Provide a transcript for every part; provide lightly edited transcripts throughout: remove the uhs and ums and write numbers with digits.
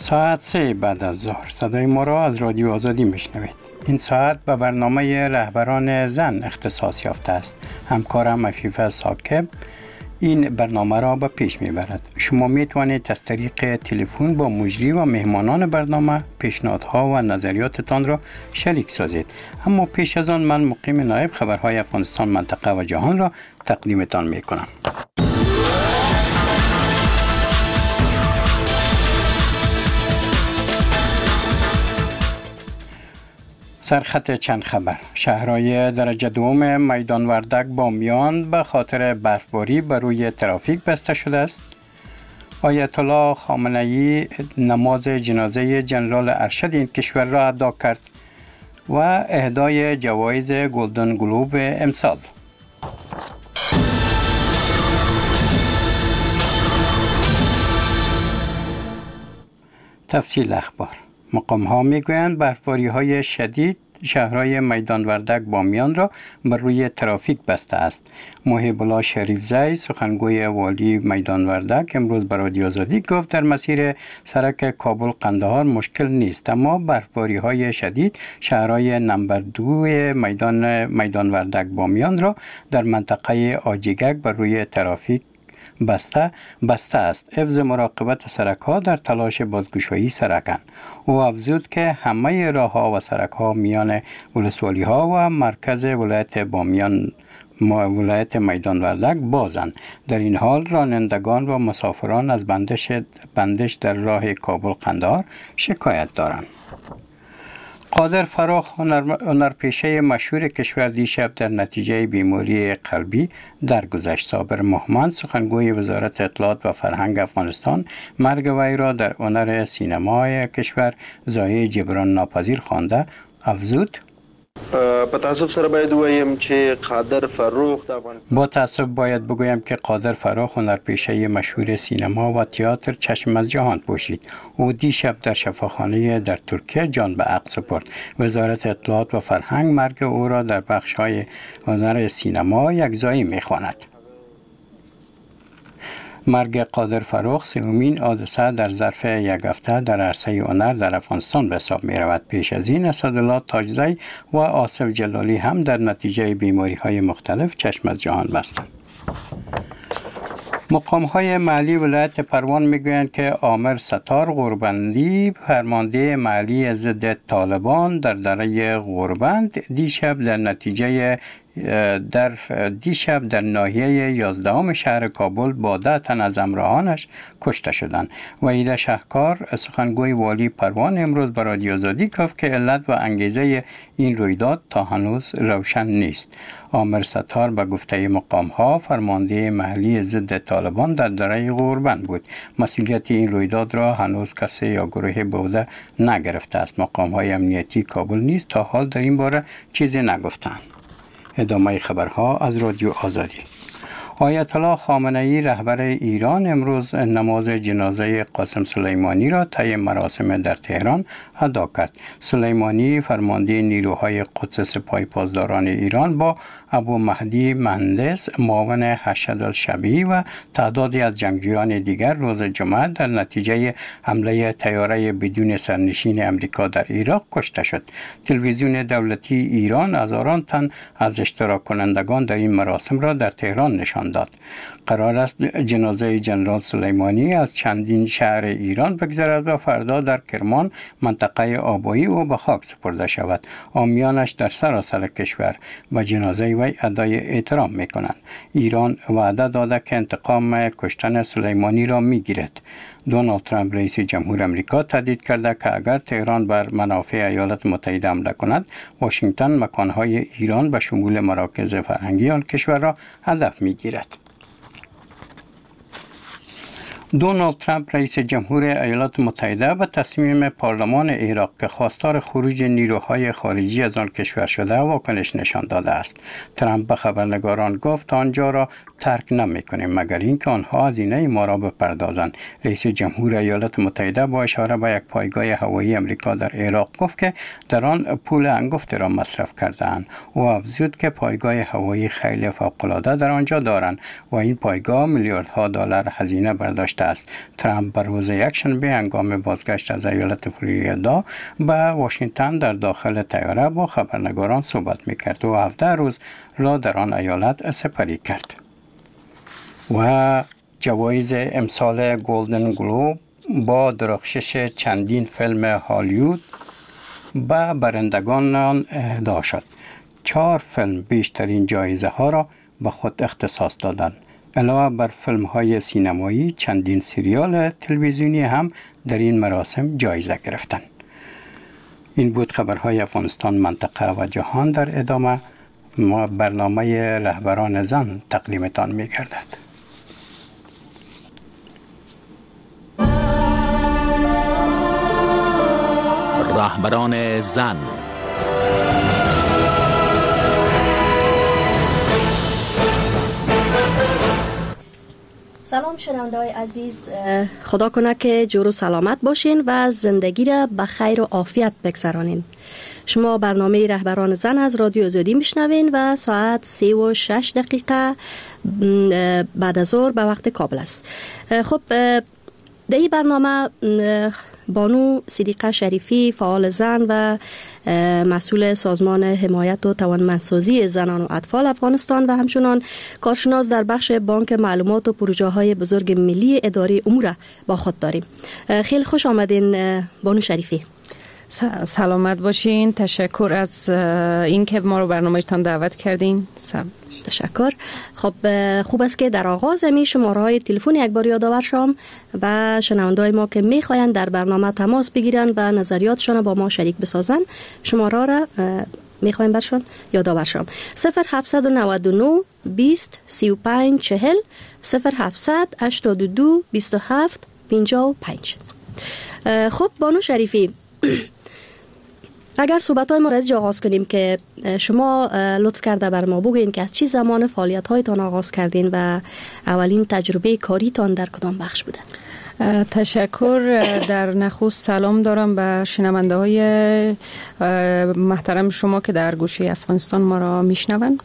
ساعت 3 بعد از ظهر صدای ما را از رادیو آزادی میشنوید. این ساعت به برنامه رهبران زن اختصاص یافته است. همکارم عفیفه ساکب این برنامه را به پیش میبرد. شما میتوانید از طریق تلفن با مجری و مهمانان برنامه پیشنهادها و نظریاتتان را شریک سازید. اما پیش از آن من مقیم نایب خبرهای افغانستان، منطقه و جهان را تقدیمتان میکنم. سرخط چند خبر. شهرهای درجه دوم میدان وردک بامیان به خاطر برفباری بر روی ترافیک بسته شده است. آیت الله خامنه‌ای نماز جنازه جنرال ارشد این کشور را ادا کرد و اهدای جوایز گلدن گلوب امسال. تفصیل اخبار. مقام ها میگویند برفباری های شدید شهرهای میدان وردک بامیان را بر روی ترافیک بسته است. محب الله شریفزی سخنگوی والی میدان وردک امروز به رادیو آزادی گفت در مسیر سرک کابل قندهار مشکل نیست، اما برفباری های شدید شهرهای نمبر 2 میدان وردک بامیان را در منطقه آجیگک بر روی ترافیک بسته است. حفظ مراقبت سرک ها در تلاش بازگشایی سرکند. او افزود که همه راه ها و سرک ها میان ولسوالی ها و مرکز ولایت بامیان ولایت میدان وردک بازند. در این حال رانندگان و مسافران از بندش در راه کابل قندهار شکایت دارند. قادر فراخ هنرپیشه مشهور کشور دیشب در نتیجه بیماری قلبی درگذشت. صابر محمد سخنگوی وزارت اطلاعات و فرهنگ افغانستان مرگ وی را در هنر سینمای کشور ضایعه جبران ناپذیر خوانده. افزود با تاسف باید بگویم که قادر فراخ هنرپیشه مشهور سینما و تئاتر چشم از جهان پوشید. او دیشب در شفاخانه در ترکیه جان به عقل سپرد. وزارت اطلاعات و فرهنگ مرگ او را در بخش‌های هنر سینما یکجایی می‌خواند. مرگ قادر فراخ سومین حادثه در ظرف یک هفته در عرصه هنر در افغانستان به حساب می رود. پیش از این اسدالله تاجزی و آصف جلالی هم در نتیجه بیماری های مختلف چشم از جهان بستند. مقام های محلی ولایت پروان میگویند که عامر ستار غوربندی فرمانده محلی ضد طالبان در دره غوربند دیشب در ناحیه 11 شهر کابل با 10 تن از همراهانش کشته شدند. وحید شهکار سخنگوی والی پروان امروز به رادیو آزادی گفت که علت و انگیزه این رویداد تا هنوز روشن نیست. عامر ستار به گفته مقام ها فرمانده محلی ضد طالبان در دره غوربند بود. مسئولیت این رویداد را هنوز کسی یا گروه به عهده نگرفته است. مقام های امنیتی کابل نیز تا حال در این باره چیزی نگفتند. ادامه خبرها از رادیو آزادی. آیت الله خامنه‌ای رهبر ایران امروز نماز جنازه قاسم سلیمانی را طی مراسم در تهران ادا کرد. سلیمانی فرمانده نیروهای قدس سپاه پاسداران ایران با ابو مهدی مهندس معاون حشد الشبیه و تعدادی از جنگجویان دیگر روز جمعه در نتیجه حمله طیاره بدون سرنشین امریکا در عراق کشته شد. تلویزیون دولتی ایران هزاران تن از اشتراک کنندگان در این مراسم را در تهران نشان داد. قرار است جنازه جنرال سلیمانی از چندین شهر ایران بگذرد و فردا در کرمان منطقه آبایی او به خاک سپرده شود. عامیانش در سراسر کشور و جنازه وی ادای احترام میکنند. ایران وعده داده که انتقام کشتن سلیمانی را میگیرد. دونالد ترامپ رئیس جمهور آمریکا تهدید کرده که اگر تهران بر منافع ایالات متحده حمله کند، واشنگتن مکانهای ایران به شمول مراکز فرهنگی آن کشور را هدف میگیرد. دونالد ترامپ رئیس جمهور ایالات متحده به تصمیم پارلمان عراق که خواستار خروج نیروهای خارجی از آن کشور شده واکنش نشان داده است. ترامپ به خبرنگاران گفت آنجا را ترک نمی‌کنیم مگر اینکه آنها هزینه ما را بپردازند. رئیس جمهور ایالات متحده با اشاره به یک پایگاه هوایی امریکا در عراق گفت که در آن پول انگفت را مصرف کرده‌اند. او افزود که پایگاه هوایی خیلی فوق‌العاده در آنجا دارند و این پایگاه میلیاردها دلار هزینه برداشت گفته است. ترامپ بر روز یکشنبه هنگام بازگشت از ایالت فلوریدا به واشنگتن در داخل طیاره با خبرنگاران صحبت میکرد و 17 روز را در آن ایالت سپری کرد. و جوایز امسال گلدن گلوب با درخشش چندین فیلم هالیوود به برندگان آن اهدا شد. 4 فیلم بیشترین جایزه ها را به خود اختصاص دادند. علاوه بر فیلم های سینمایی، چندین سریال تلویزیونی هم در این مراسم جایزه گرفتند. این بود خبرهای افغانستان، منطقه و جهان. در ادامه ما برنامه رهبران زن تقدیمتان می گردد. رهبران زن. سلام شنونده‌های عزیز، خدا کنه که جور و سلامت باشین و زندگی را به خیر و عافیت بگذرانین. شما برنامه رهبران زن از رادیو آزادی میشنوین و ساعت 3:06 بعد از ظهر به وقت کابل است. خب در این برنامه بانو صدیقه شریفی، فعال زن و مسئول سازمان حمایت و توانمندسازی زنان و اطفال افغانستان و همچنان کارشناس در بخش بانک معلومات و پروژه های بزرگ ملی اداره امور با خود داریم. خیلی خوش آمدین بانو شریفی. سلامت باشین. تشکر از اینکه ما رو برنامه‌تان دعوت کردین. تشکر. خب خوب است که در آغاز همین شماره‌های تلفن یک بار یادآور شم و شنونده‌های ما که می‌خواهند در برنامه تماس بگیرن و نظریاتشون با ما شریک بسازن، شماره را می‌خوایم برشون یادآور شم. 0799 20 35 40 0700 82 27 55. خب بانو شریفی، اگر صحبت‌های ما را از جا آغاز کنیم که شما لطف کرده بر ما بگوین که از چه زمان فعالیت‌هایتان آغاز کردین و اولین تجربه کاریتان در کدام بخش بوده؟ تشکر. در نخست سلام دارم به شنونده‌های محترم شما که در گوشه افغانستان ما را میشنون.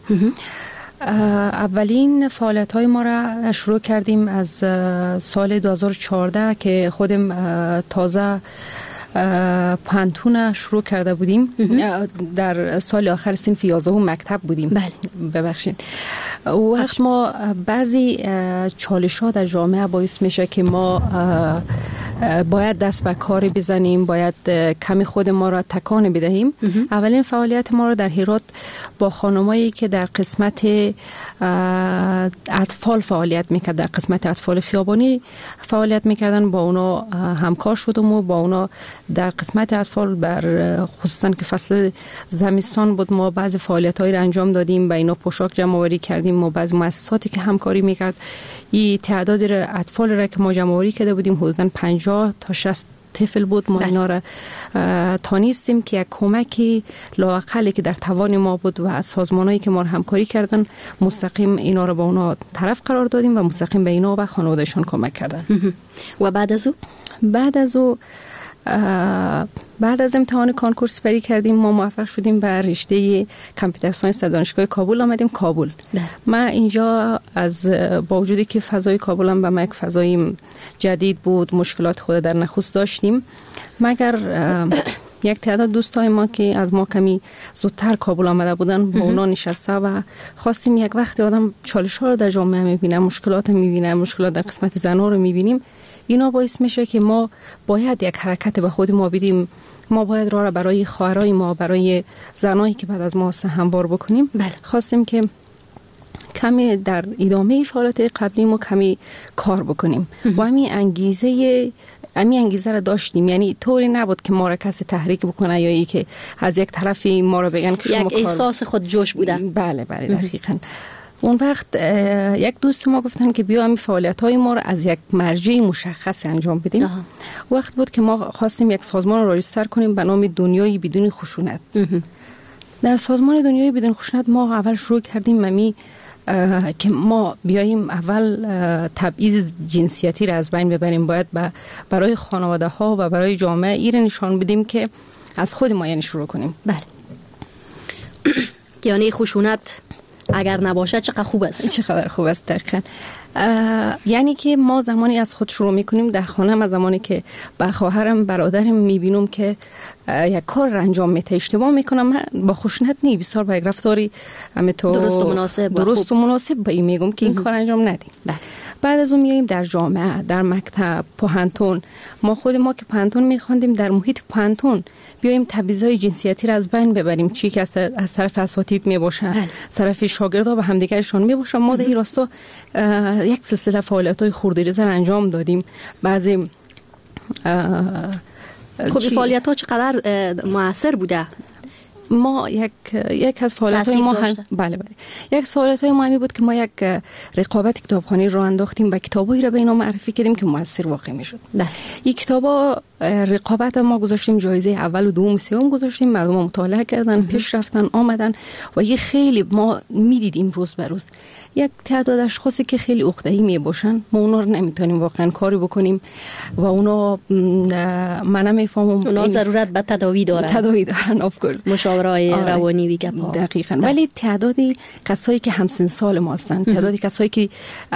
اولین فعالیت‌های ما را شروع کردیم از سال 2014 که خودم تازه پانتون شروع کرده بودیم. در سال آخر صنف 11 مکتب بودیم. بله. ببخشید. وقت ما بعضی چالش‌ها در جامعه باعث میشه که ما باید دست به کار بزنیم، باید کمی خود ما را تکان بدهیم. اولین فعالیت ما را در هرات با خانمایی که در قسمت اطفال فعالیت میکرد، در قسمت اطفال خیابانی فعالیت میکردن، با اونا همکار شدم و با اونا در قسمت اطفال خصوصا که فصل زمستان بود ما بعضی فعالیت‌هایی را انجام دادیم، با اینا پوشاک جمع آوری کردیم و بعضی مؤسساتی که همکاری میکرد این تعداد اطفال را که ما جمع آوری کرده بودیم حدوداً 50 تا 60 طفل بود. ما اینا را تانستیم که یک کمکی لااقل که در توان ما بود و از سازمانایی که ما را همکاری کردن مستقیم اینا را با اونا طرف قرار دادیم و مستقیم به اینا و خانوادهشون کمک کردن. و بعد از امتحان کنکور سپری کردیم، ما موفق شدیم به رشته کامپیوتر ساینس در دانشگاه کابل آمدیم. کابل من اینجا از با وجودی که فضای کابل هم به ما یک فضای جدید بود، مشکلات خود در نخست داشتیم، مگر یک تعداد دوستای ما که از ما کمی زودتر کابل آمده بودن با اونا نشسته و خواستیم یک وقت آدم چالش‌ها رو در جامعه می‌بینه، مشکلات می‌بینه، مشکلات در قسمت زن‌ها رو می‌بینیم، اینا باعث میشه که ما باید یک حرکت به خود ما بدیم، ما باید راه را برای خواهرای ما، برای زنایی که بعد از ما هموار بکنیم. بله. خواستیم که کمی در ادامه فعالیت قبلی ما کمی کار بکنیم و همین انگیزه را داشتیم، یعنی طوری نبود که ما را کسی تحریک بکنه یا ای که از یک طرفی ما را بگن که شما یک احساس خود جوش بوده. بله دقیقاً. اون وقت یک دوست ما گفتن که بیا همین فعالیت‌های ما رو از یک مرجع مشخص انجام بدیم. وقت بود که ما خواستیم یک سازمان رو راجستر کنیم به نام دنیای بدون خشونت. در سازمان دنیای بدون خشونت ما اول شروع کردیم که ما بیاییم اول تبعیض جنسیتی را از بین ببریم، باید برای خانواده ها و برای جامعه این نشان بدیم که از خود ما یعنی شروع کنیم. بله. یعنی خشونت اگر نباشه چقدر خوب است. چقدر خوب است. دقیقاً. یعنی که ما زمانی از خود شروع میکنیم در خانه. من زمانی که با خواهرم برادرم میبینم که یک کار را انجام میده اشتباه میکنم، با خشونت نی، بسیار با یک رفتاری درست و مناسب با این میگم که این کار انجام ندیم. بعد از اون میاییم در جامعه، در مکتب، پوهنتون. ما که پوهنتون میخواندیم، در محیط پوهنتون بیاییم تبعیض‌های جنسیتی را از بین ببریم، چی که از طرف اساتید میباشه، از طرف شاگردها به همدیگرشون میباشه. ما در این راستا یک سلسله فعالیت‌های خردریزی را انجام دادیم. بعضی خب فعالیت‌ها چقدر مؤثر بوده؟ ما یک از فعالیت‌های ما بله یک از فعالیت‌های ما همی بود که ما یک رقابت کتابخوانی رو انداختیم و کتابایی را به اینا معرفی کردیم که مؤثر واقع می‌شد. این کتابا رقابت ما گذاشتیم، جایزه اول و دوم و سوم گذاشتیم، مردم مطالعه کردن، پیش رفتن، آمدن و یه خیلی ما می‌دیدیم روز به روز یک تعداد اشخاصی که خیلی عقده‌ای میباشن، ما اونا رو نمیتونیم واقعا کاری بکنیم و اونا من نمیفهمم اونا ضرورت به تداوی دارن اف کورس، مشاوره روانی ویگه دقیقاً. ولی تعدادی کسایی که همسن سال ما هستن، تعدادی کسایی که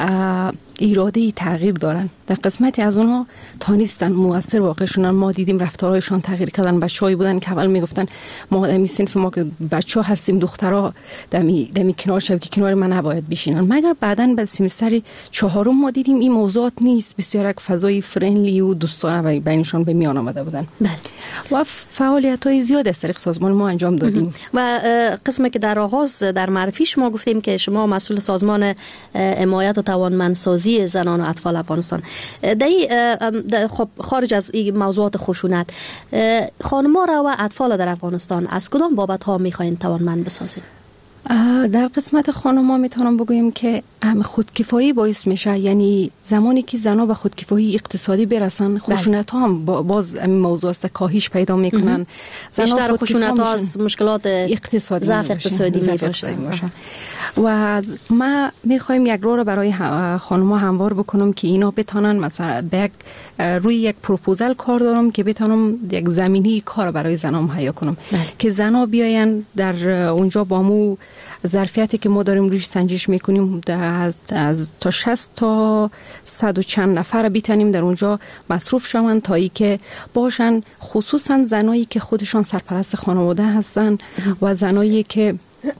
اراده تغییر دارن، در قسمتی از اونها تانستن مؤثر واقع شدن. ما دیدیم رفتارهایشان تغییر کردن. بچه‌ای بودن که اول میگفتن ما دمی صنف ما که بچه‌ها هستیم، دخترها دمی کنار شب که کنار من نباید بشینن. مگر بعداً بعد سمستر چهارم ما دیدیم این موضوعات نیست، بسیار یک فضای فرندلی و دوستانه بینشون به میان آمده بودن. و فعالیت‌های زیاد از طریق سازمان ما انجام دادیم. و قسمی که در آغاز در معرفی شما گفتیم که شما مسئول سازمان حمایت و توانمندسازی زنان و اطفال افغانستان. خب خارج از این موضوعات خشونت، خانم‌ها را و اطفال در افغانستان از کدام بابت‌ها می‌خواین توانمند بسازید؟ در قسمت خانم‌ها میتونم بگویم که خودکفایی باعث میشه. یعنی زمانی که زنها به خودکفایی اقتصادی برسن، خشونت ها هم باز این موضوع است کاهش پیدا میکنن. بیشتر خشونت ها از مشکلات اقتصادی، ضعف اقتصادی میباشن. و ما میخوایم یک راه را برای خانم‌ها هموار بکنم که اینا بتونن، مثلا روی یک پروپوزال کار دارم که بتونم یک زمینی کار برای زنها مهیا کنم که زنها بیاین در اونجا با مو ظرفیتی که ما داریم روش سنجش میکنیم، از تا 60 تا 100 و چند نفر بیتنیم در اونجا مصروف شوند تا ای که باشن، خصوصا زنایی که خودشان سرپرست خانواده هستن و زنایی که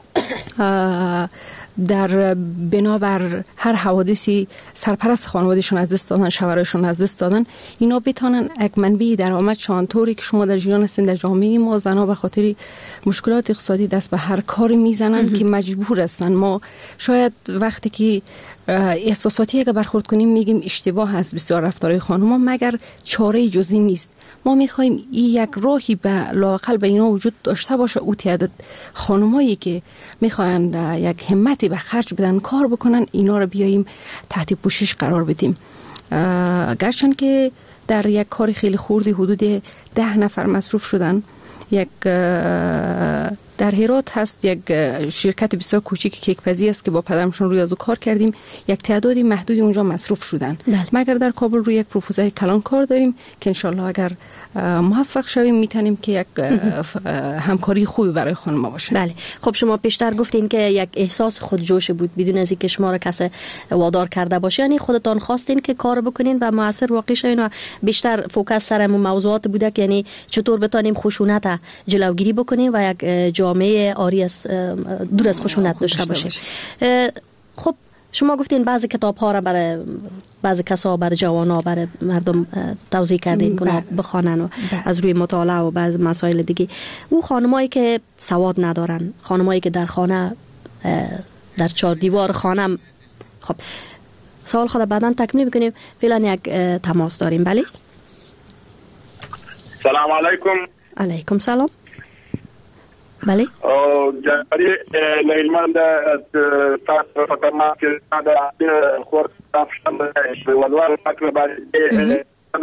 در بنابر هر حوادثی سرپرست خانوادهشون از دست دادن، شوهرشون از دست دادن، اینا بتونن یک منبع درآمد شون. طوری که شما در جریان هستین در جامعه ما زنها به خاطر مشکلات اقتصادی دست به هر کاری میزنن که مجبور هستن. ما شاید وقتی که احساساتی اگه برخورد کنیم میگیم اشتباه هست بسیار رفتارهای خانم‌ها، مگر چاره جزئی نیست. ما میخوایم این یک راهی به لااقل به اینا وجود داشته باشه، او تعداد خانمایی که میخواین یک همتی به خرج بدن کار بکنن، اینا رو بیاییم تحت پوشش قرار بدیم. گرچند که در یک کار خیلی خوردی حدود 10 نفر مصروف شدن. یک در هرات هست یک شرکت بسیار کوچیک کیک‌پزی است که با پدرمشون روی از کار کردیم، یک تعدادی محدودی اونجا مصروف شدن. مگر در کابل روی یک پروپوزال کلان کار داریم که انشالله اگر موفق شویم میتونیم که یک همکاری خوبی برای خانم باشه. بله. خب شما پیشتر گفتین که یک احساس خودجوش بود بدون از اینکه شما را کسی وادار کرده باشه، یعنی خودتان خواستین که کار بکنین و موثر واقع شوین و بیشتر فوکس سر موضوعات بوده که یعنی چطور بتونیم خشونت جلوگیری بکنیم و یک جامعه آری از دور از خشونت داشته باشیم. خب شما گفتین بعضی کتاب ها را برای بعضی کسا، برای جوانان، برای مردم توضیح کردین که بخوانن و از روی مطالعه و بعض مسائل دیگه. او خانمایی که سواد ندارن، خانمایی که در خانه در 4 دیوار خانه. خب سوال خود بعداً تکمیل بکنیم. فعلا یک تماس داریم. بله. سلام علیکم. علیکم سلام. بله. جنبری لیلمند تاس فتما که در خورد افشان ولوار فکر باید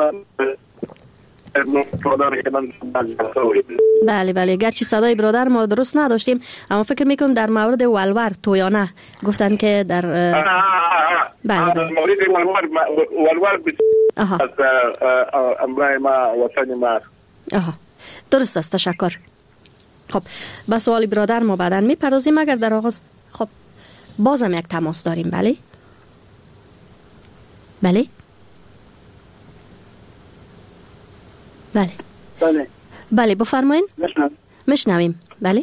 بله گرچه صدای برادر ما درست نداشتیم، اما فکر میکنم در مورد ولور تویانه گفتن که در بله مورد ولور از امرای ما وطن ما. درست است. تشکر. خب به سوال برادر ما بعداً میپردازیم. اگر در آغاز خب بازم یک تماس داریم. بله بله بله بله بله بفرمایین. مشنویم. بله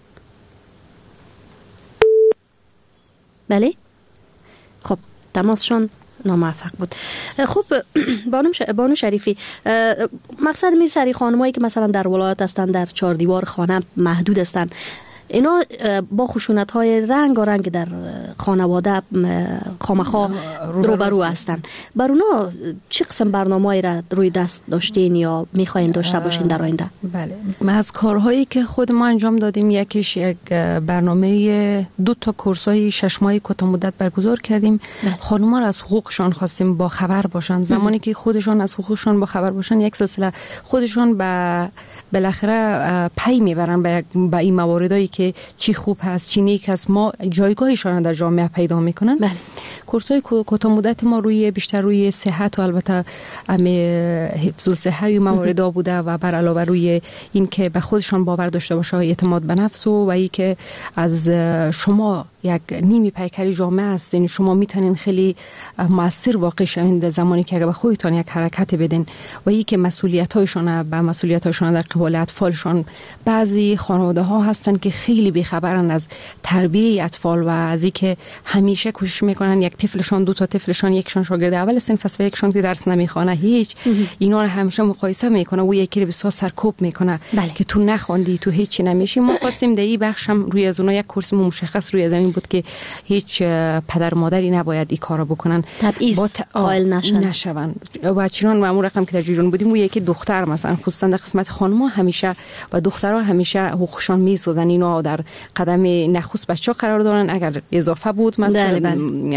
بله. خب تماسشون ناموفق بود. خب بانو شریفی، مقصد میرسری خانمایی که مثلا در ولایت هستن، در 4 دیوار خانه محدود هستن، اینا با خشونت های رنگ و رنگ در خانواده خامخا روبرو هستن. بر اونا چه قسم برنامه‌ای را روی دست داشتین یا میخواین داشته باشین در آینده؟ بله، ما از کارهایی که خود ما انجام دادیم، یکیش یک برنامه 2 تا کورس‌های 6 ماهه کوتاه مدت برگزار کردیم. خانم‌ها را از حقوقشان خواستیم با خبر باشن. زمانی که خودشان از حقوقشان با خبر باشن، یک سلسله خودشان بالاخره پی میبرن به این مواردایی که چی خوب هست، چی نیک هست، ما جایگاهشان در جامعه پیدا میکنن. بله. کورس‌های کوتاه مدت ما بیشتر روی صحت و البته حفظ الصحه و موارد بوده و بر علاوه روی این که به خودشان باور داشته باشه، اعتماد به نفس و این که از شما یک نیمی پیکری جامعه هستین، شما میتونین خیلی مؤثر واقع شوین در زمانی که اگه به خودتان یک حرکت بدین و این که مسئولیت‌هایشان در قبال اطفالشان. بعضی خانواده ها هستن که خیلی بی‌خبرن از تربیت اطفال و از این که همیشه کوشش میکنن یک طفلشان، 2 تا طفلشان، یکشان شاگرد اول صنف است و یکشان که درس نمیخونه، هیچ اینا رو همیشه مقایسه میکنه و یکی رو بسیار سرکوب میکنه. بله. که تو نخوندی، تو هیچی نمیشی. ما خواستیم در این بخش هم روی از اونها یک کورس مشخص روی زمین بود که هیچ پدر مادری نباید این کارو بکنن، تبعیض قائل نشون. و چنان معمول رقم که در جریان بودیم و یکی دختر مثلا خصوصا در قسمت خانم‌ها همیشه و دخترها همیشه حقوقشان میسازن، اینا در قدم نخست بچه‌ها قرار دارن. اگر اضافه بود مثلا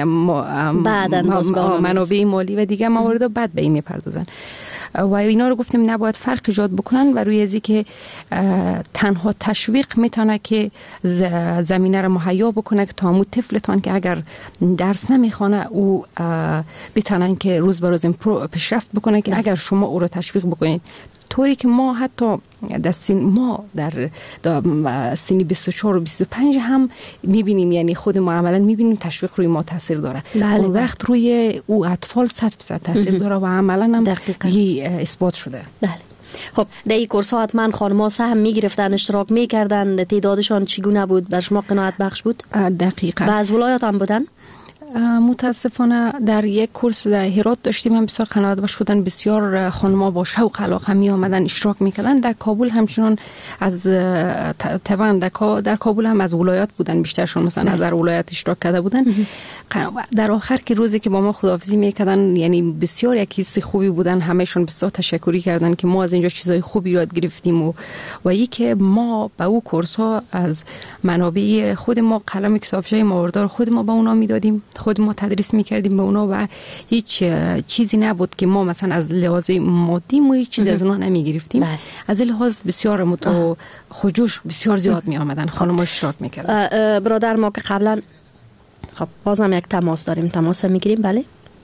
منابع مالی و دیگه موارد بعد به این میپردازن و اینا رو گفتیم نباید فرق ایجاد بکنن و روی ازی که تنها تشویق میتونه که زمینه رو مهیا بکنه که تا همون طفلتان که اگر درس نمیخونه او بتونن که روز به روز پیشرفت بکنه، که اگر شما او رو تشویق بکنید طوری که ما حتی در سن 24 و 25 هم میبینیم، یعنی خود ما عملا میبینیم تشویق روی ما تاثیر داره. اون وقت روی او اطفال 100% تاثیر داره و عملا هم اثبات شده. بله. خب در این کورس ها حتما خانم‌ها سهم میگرفتن، اشتراک میکردن، تعدادشان چگونه بود؟ بر شما قناعت بخش بود؟ دقیقاً. و از ولایت هم بودن؟ متاسفانه در یک کورس در هرات داشتیم، هم بسیار قناعت بخش بودن، بسیار خانم‌ها با شوق علاقه می آمدن اشتراک میکردن. در کابل همچنان از طبعا در کابل هم از ولایت بودن، بیشترشون مثلا از ولایت اشتراک کرده بودن. در آخر که روزی که با ما خداحافظی میکردن، یعنی بسیار یک حس خوبی بودن، همهشون بسیار تشکری کردن که ما از اینجا چیزای خوبی یاد گرفتیم و این که ما به او کورس ها از منابع خود ما، قلم کتابچه مواردار خود ما به اونا میدادیم، خود ما تدریس میکردیم به اونا و هیچ چیزی نبود که ما مثلا از لحاظ مادی ما هیچ چیز از اونا نمیگرفتیم. از لحاظ بسیار خجوش بسیار زیاد می آمدن، خانم‌ها اشتراک میکردن. برادر ما که قبلا، خب بازم یک تماس داریم، تماس میگیریم. بله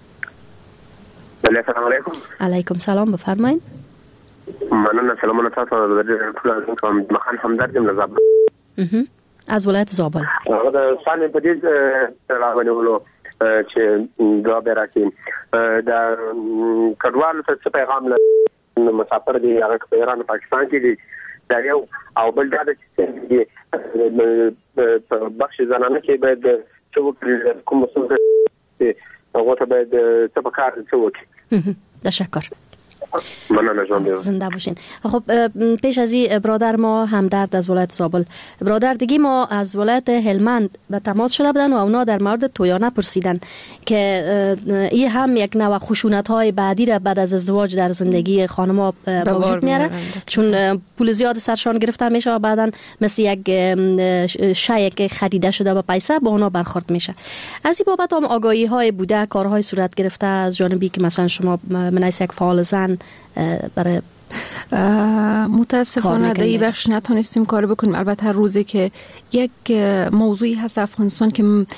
بله، سلام علیکم. علیکم سلام، بفرمایید. من سلام تاسو د مخان همدردم له زابل از ولایت زابل. دا سالم په دې راغلو چې دا به راکې دا کډوالو ته څه پیغام له مسافر دی هغه په ایران پاکستان کې دی دا یو او بل دا چې په بخش زنانه کې باید څه وکړي، کوم مسؤل دی هغه ته باید څه په کار څه وکړي. تشکر. مننه. زنده باشین. خب پیش از این برادر ما همدرد از ولایت زابل، برادر دیگه ما از ولایت هلمند به تماس شده بودن و اونا در مورد تویانه پرسیدن که این هم یک نوع خشونت های بعدی را بعد از ازدواج در زندگی خانم‌ها به وجود میاره، چون پول زیاد سرشان گرفته میشه و بعداً مثل یک شیء که خریده شده با پیسه با اونا برخورد میشه. از این بابت هم آگاهی های بوده، کارهای صورت گرفته از جانبی که مثلا شما من یک فعال زن برای متاسفانه در این بخش نتونستیم کار بکنیم. البته هر روزی که یک موضوعی هست افغانستان که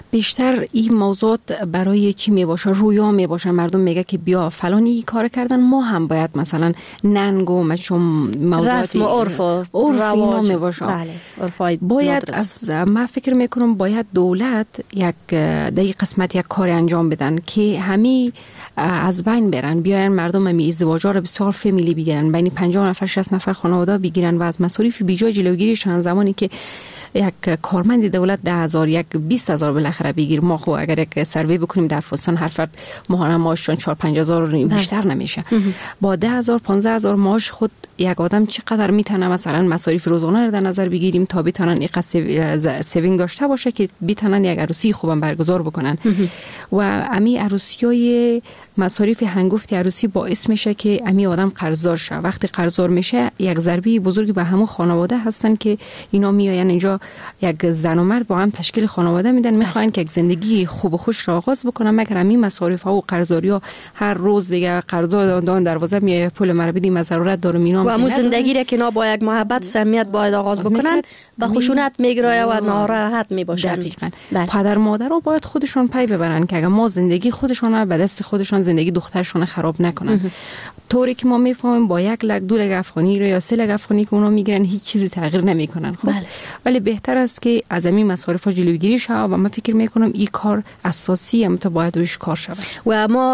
بیشتر این موضوعات برای چی می باشه؟ رویا می باشه. مردم میگه که بیا فلانی کار کردن، ما هم باید مثلا ننگ و موضوعات رسم و عرف اینا می باشه. بله. باید من فکر میکنم باید دولت یک در این قسمت یک کار انجام بدن که همه از بین برن، بیاین مردم همی ازدواجا رو بسیار فامیلی بگیرن، بین 50 نفر 60 نفر خانواده بگیرن و از مصارف بیجا جلوگیریشن. زمانی که یک کارمند دولت 10,000 یک 20,000 بالاخره بگیر، ما خو اگر یک سروی بکنیم در افغانستان هر فرد ماهانه معاششون 4-5,000 بیشتر نمیشه. با 10,000-15,000 معاش خود یک آدم چقدر میتونه مثلا مصارف روزانه رو در نظر بگیریم تا بتونن یک سیوینگ داشته باشه که بتونن یک عروسی خوبم برگزار بکنن. و امی عروسیای مصارف هنگفت عروسی باعث میشه که امی آدم قرضدار شه. وقتی قرضدار میشه یک ضربه بزرگی به همون خانواده هستن که اینا میاین اینجا یک زن و مرد با هم تشکیل خانواده میدن، میخواین که یک زندگی خوب و خوش را آغاز بکنن، مگر همین مصارف ها و قرضداری ها هر روز دیگه قرضدار دادن دروازه میای پول مرا بدیم از ضرورت دارم اینا و همون زندگی را که اینا با یک محبت و صمیمیت باید آغاز بکنن به خشونت میگرایه و ناراحت میباشن. دقیقاً. پدر مادرها باید خودشون پی ببرن که اگه ما زندگی خودشون به دست خودشون زندگی دخترشون خراب نکنن. طوری که ما میفهمیم با 1 لک 2 لک افغانی رو یا 3 لک افغانی که اونا میگیرن هیچ چیزی تغییر نمیکنن. خب ولی بهتر است که از این مصارف ها جلوگیری شه و من فکر میکنم این کار اساسی هم تو باید روش کار شود. و ما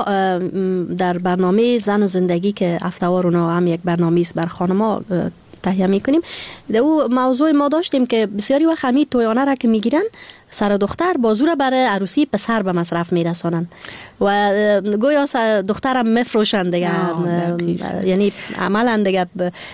در برنامه زن و زندگی که هفته‌وار اونا هم یک برنامه است بر خانم‌ها تهیه میکنیم، در او موضوع ما داشتیم که بسیاری وقت همین تویانه را که میگیرن سر دختر بازو را برای عروسی پسر به مصرف میرسانن و گویا دخترم مفروشن دیگه، یعنی عملا دیگه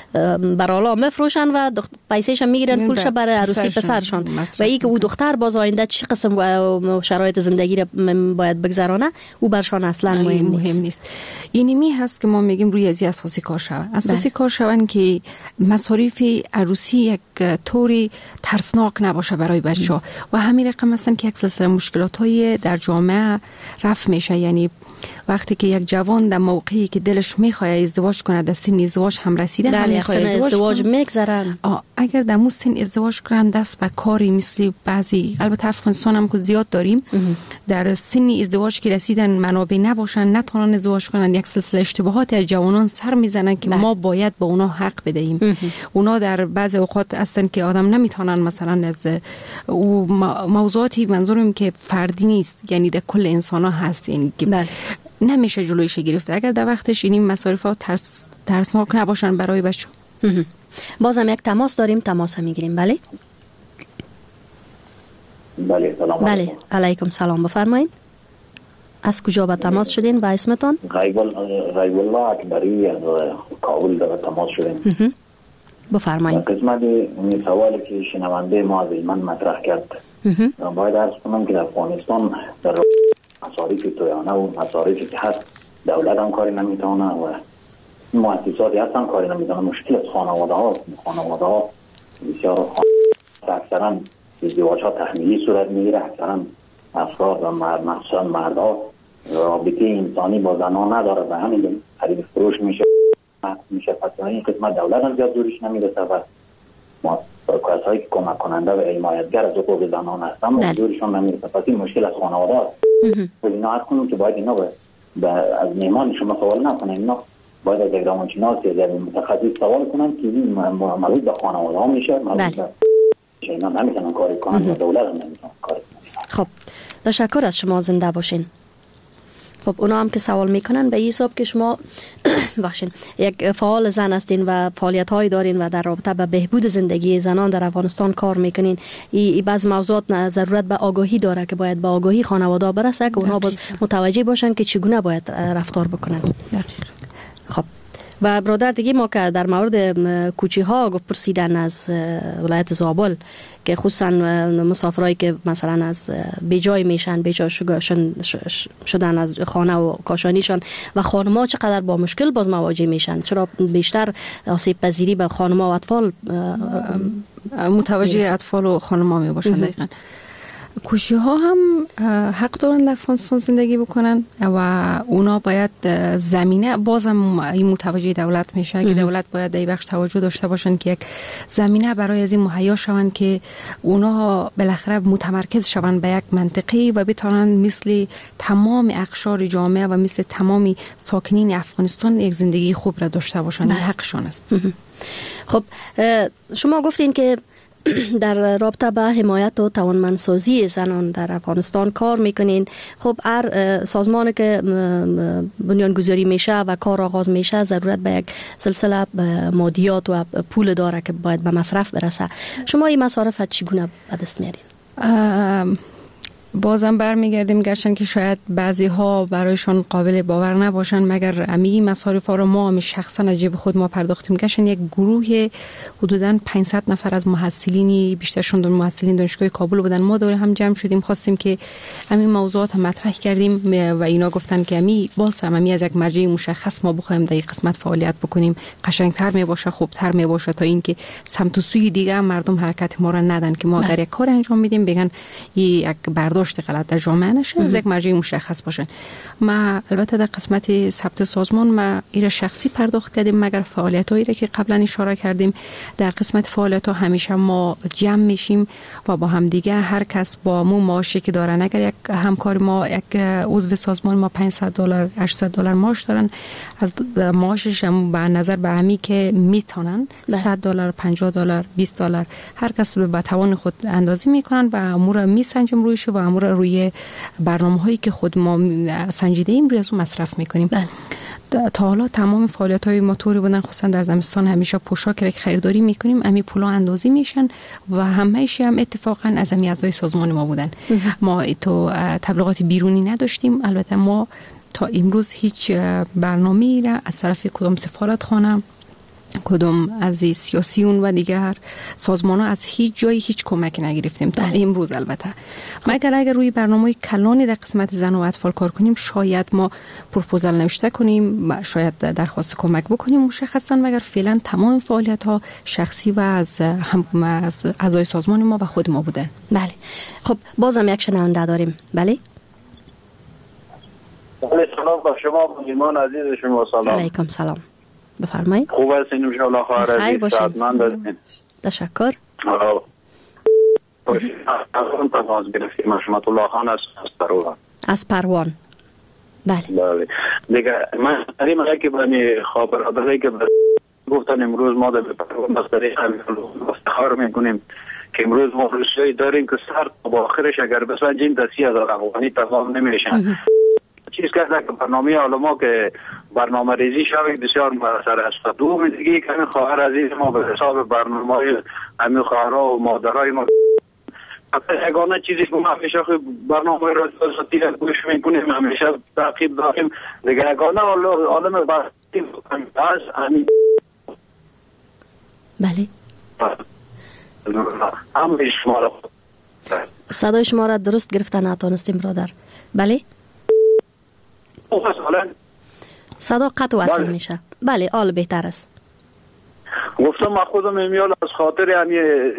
برالا مفروشن و پیسهش میگیرن پولش برای عروسی پسرشان و ای که او دختر باز آینده چی قسم شرایط زندگی را باید بگذرانه او برشان اصلا مهم نیست. یعنی می هست که ما میگیم روی ازی اساسی کار شود. اساسی کار شون که مصارف عروسی یک طوری ترسناک نباشه برای بچه‌ها و همین رقم هستن که یک سلسله مشکلات‌های در جامعه رفع میشه. یعنی وقتی که یک جوان در موقعی که دلش میخواد ازدواج کنه در سن ازدواج هم رسیده هم میخواد ازدواج میگذرن، اگر در سن ازدواج کنن دست به کاری مثل بعضی البته افغانستان هم که زیاد داریم در سن ازدواج که رسیدن منابع نباشن نتونن ازدواج کنن، یک سلسله اشتباهات از جوانان سر میزنن که ما باید به اونا حق بدهیم. اونا در بعضی اوقات هستن که آدم نمیتونن مثلا از موضوعاتی منظورم که فردی نیست، یعنی در کل انسان ها هست، یعنی که نمیشه جلویش گرفت اگر در وقتش این مصارف ها ترسناک نباشن برای بچه. بازم یک تماس داریم، تماس هم میگیریم. بله بله سلام. بله علیکم سلام، بفرمایید. از کجا به تماس شدین و اسمتان؟ غیب الله اکبری از کابل در تماس شدیم. بفرمایید. قسمت این سوالی که شنونده ما از من مطرح کرد باید عرض کنم که در افغانستان در مصارف تویانه و مصارفی که هست دولت هم کاری نمیتونه و مؤسساتی هستن کاری نمیتونه. مشکل از خانواده ها بسیار اکثرا ازدواج ها تحمیلی صورت میگیره، اکثرا افراد و مخصوصا مردها رابطه انسانی با زنان نداره، به همین خرید فروش میشه پس این قسمت دولت هم زیاد دورش نمیرسه و کسایی که کمک کننده و حمایتگر از حقوق زنان هستن و دورشون نمیرسه. پس این مشکل از خانواده است. اینا حد کنیم که باید اینا از میهمان شما سوال نکنن، اینا باید از یک روانشناس یا متخصص سوال کنن که این مربوط به خانواده ها میشه، مربوط به اینا نمیتونن کاری کنن و دولت هم نمیتونن کاری کنن. خب تشکر از شما، زنده باشین. خب اونا هم که سوال میکنن به حساب که شما بخشین یک فعال زن هستین و فعالیت هایی دارین و در رابطه به بهبود زندگی زنان در افغانستان کار میکنین، این بعض موضوعات ضرورت به آگاهی داره که باید به آگاهی خانواده برسه که اونها باز متوجه باشن که چگونه باید رفتار بکنن. خب و برادر دیگه ما که در مورد کوچی ها پرسیدن از ولایت زابل که خصوصا مسافرایی که مثلا از بیجای میشن، بیجا شدن از خانه و کاشانیشان و خانم‌ها چقدر با مشکل باز مواجه میشن، چرا بیشتر آسیب پذیری به خانم‌ها و اطفال متوجه اطفال و خانم‌ها می باشن. دقیقاً کوشی ها هم حق دارن در افغانستان زندگی بکنن و اونا باید زمینه، بازم این متوجه دولت میشه که دولت باید در بخش توجه داشته باشن که یک زمینه برای از این مهیا شون که اونا بالاخره متمرکز شون به یک منطقه و بتونن مثل تمام اقشار جامعه و مثل تمام ساکنین افغانستان یک زندگی خوب را داشته باشن. این حقشون است. خب شما گفتین که در رابطه به حمایت و توانمندسازی زنان در افغانستان کار میکنین. خب هر سازمانی که بنیانگذاری میشه و کار آغاز میشه ضرورت به یک سلسله مادیات و پول داره که باید به مصرف برسه. شما این مصارف چگونه به دست میارین؟ بازم برمیگردیم گشتن که شاید بعضی ها برایشان قابل باور نباشن، مگر امی مصارف ها رو ما شخصا از جیب خود ما پرداختیم. گشتن یک گروه حدوداً 500 نفر از محصلین، بیشترشون محصلین دانشگاه کابل بودن، ما دور هم جمع شدیم، خواستیم که امی موضوعات مطرح کردیم و اینا گفتن که امی باز هم امی از یک مرجع مشخص ما بخوایم در این قسمت فعالیت بکنیم قشنگتر می باشه، خوبتر می باشه، تا اینکه سمت و سوی دیگه مردم حرکت ما را ندن که ما اگر یک کار انجام میدیم بگن یک برداشت غلط در جامعه نشه، از یک مرجع مشخص باشن. ما البته در قسمت ثبت سازمان ما ایره شخصی پرداخت کردیم، مگر فعالیتایی را که قبلا اشاره کردیم در قسمت فعالیت‌ها همیشه ما جمع میشیم و با هم دیگه هر کس با مو معاشی که دارن، اگر یک همکار ما یک عضو سازمان ما $500 $800 معاش دارن، از معاشش هم به نظر به همی که میتونن $100 $50 $20 هر کس به توان خود اندازی میکنن و امور میسنجیم رویش و امور روی برنامه‌هایی که خود ما سنجیده ایم روی از اون مصرف میکنیم. تا حالا تمام فعالیت‌های ما طوری بودن، خصوصا در زمستان همیشه پوشاک را خریداری میکنیم، امی پولا اندازی میشن و همه‌اش هم اتفاقا از امی اعضای سازمان ما بودن. ما تو تبلیغات بیرونی نداشتیم. البته ما تا امروز هیچ برنامه‌ای را از طرف کدام سفارتخانه، کدام از سیاسیون و دیگر سازمان ها از هیچ جایی هیچ کمک نگرفتیم تا امروز. البته مگر اگر روی برنامه کلانی در قسمت زن و اطفال کار کنیم، شاید ما پروپوزال نوشته کنیم، شاید درخواست کمک بکنیم مشخصا، مگر فعلا تمام فعالیت ها شخصی و از اعضای سازمان ما و خود ما بودن. بله. خب بازم یک شنونده داریم. بله. سلام با شما ایمان عزیز شما. سلام. علیکم سلام. بفرمایید. خوب هستین ان شاء الله؟ خیر باشید. تشکر. تماس گرفتیم. رحمت الله خان از پروان. از پروان. بله. بله. دیگه من میگم که بنی خبراداری که گفتن امروز ما در پروان از طریق افتخار میکنیم که امروز ما روسیایی داریم که سر تا آخرش اگر بسنجیم تا 30,000 افغانی تمام نمیشن. چیز کرده که برنامه علما که برنامه ریزی شوی بسیار مؤثر است. دوم دیگه که همین خواهر عزیز ما به حساب برنامه همین خواهرها و مادرای ما یگانه چیزی که ما همیشه برنامه را ساتیر گوش میکنیم، همیشه تعقیب داریم دیگه. یگانه عالم بحثی از همین. بله. همه شما را صدای شما را درست گرفتن نتونستیم برادر. بله. صدا قطع وصل میشه. بله حال بهتر است. گفتم ما خودم میال از خاطر همین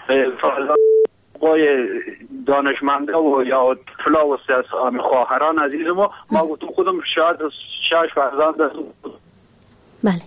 قای دانشمنده و یا طفلا و خواهران عزیز ما گفتم خودم شاید 6 فرزند است. بله.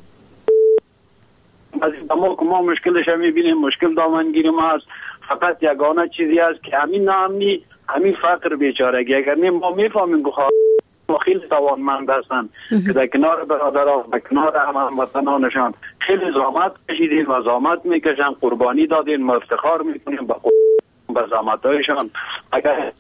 از ما مشکلش هم میبینیم، مشکل دامنگیری ما هست. فقط یگانه چیزی است که همین فقر بیچارگی اگر ما میفهمیم که خیلی توانمند هستن که در کنار برادران و کنار هموطنانشان خیلی زحمت کشیدین و زحمت میکشن، قربانی دادین، ما افتخار میکنیم به زحمت‌هایشان. اگر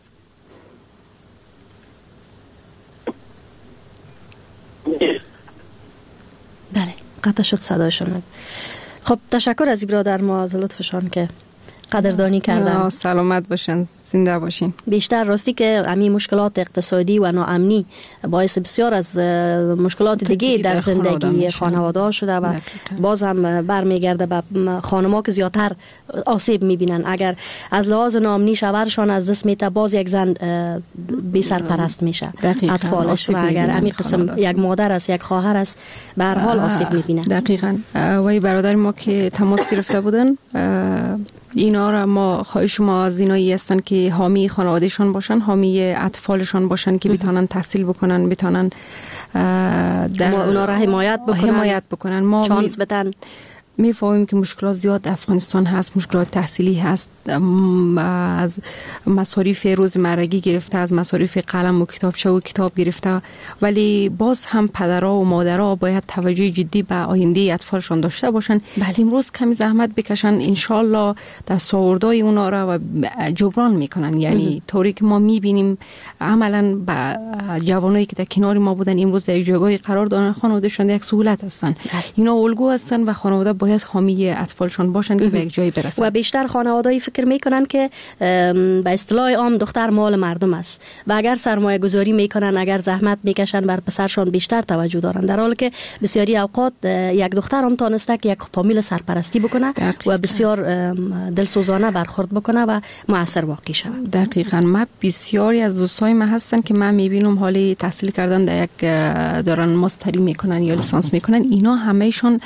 بله قطع شد صدایشون. خب تشکر از برادر ما از لطفشان که قدردانی کردن. سلامت باشن، زنده باشین. بیشتر راستی که همین مشکلات اقتصادی و ناامنی باعث بسیار از مشکلات دیگه در زندگی خانواده شده و باز هم برمیگرده به خانم‌ها که زیادتر آسیب میبینن. اگر از لحاظ ناامنی شوهرشان از دست میته، باز یک زن بی سرپرست میشه، اطفالش، و اگر همین قسم یک مادر است یک خواهر است به هر حال آسیب میبینه. دقیقاً. و برادر ما که تماس گرفته بودن اینا را ما خواهش ما از اینایی هستن که حامی خانوادهشان باشن، حامی اطفالشان باشن که بتونن تحصیل بکنن، بتونن اونا را حمایت بکنن. ما چانس بدن. میفهمیم که مشکلات زیاد افغانستان هست، مشکلات تحصیلی هست، از مصاریف روزمرگی گرفته، از مصاریف قلم و کتابچه و کتاب گرفته، ولی باز هم پدرها و مادرها باید توجه جدی به آینده اطفالشان داشته باشن. امروز کمی زحمت بکشن، انشالله دستاوردهای اونا را جبران میکنن. یعنی طوری که ما میبینیم عملا با جوانایی که در کنار ما بودن امروز در جایگاهی قرار دارن، خانوادهشان یک سهولت هستن، اینا الگو هستن و خانواده باید حامی اطفالشان باشن که به یک جایی برسن. و بیشتر خانواده‌ای فکر میکنن که به اصطلاح عام دختر مال مردم است و اگر سرمایه گذاری میکنن، اگر زحمت میکشن، بر پسرشان بیشتر توجه دارن، در حالی که بسیاری اوقات یک دختر هم تانسته که یک فامیل سرپرستی بکنه و بسیار دلسوزانه برخورد بکنه و موثر واقع شود. دقیقاً. ما بسیاری از دوستای ما هستن که من میبینم حالی تحصیل کردن در یک دارن ماستری میکنن یا لیسانس میکنن، اینا همهشون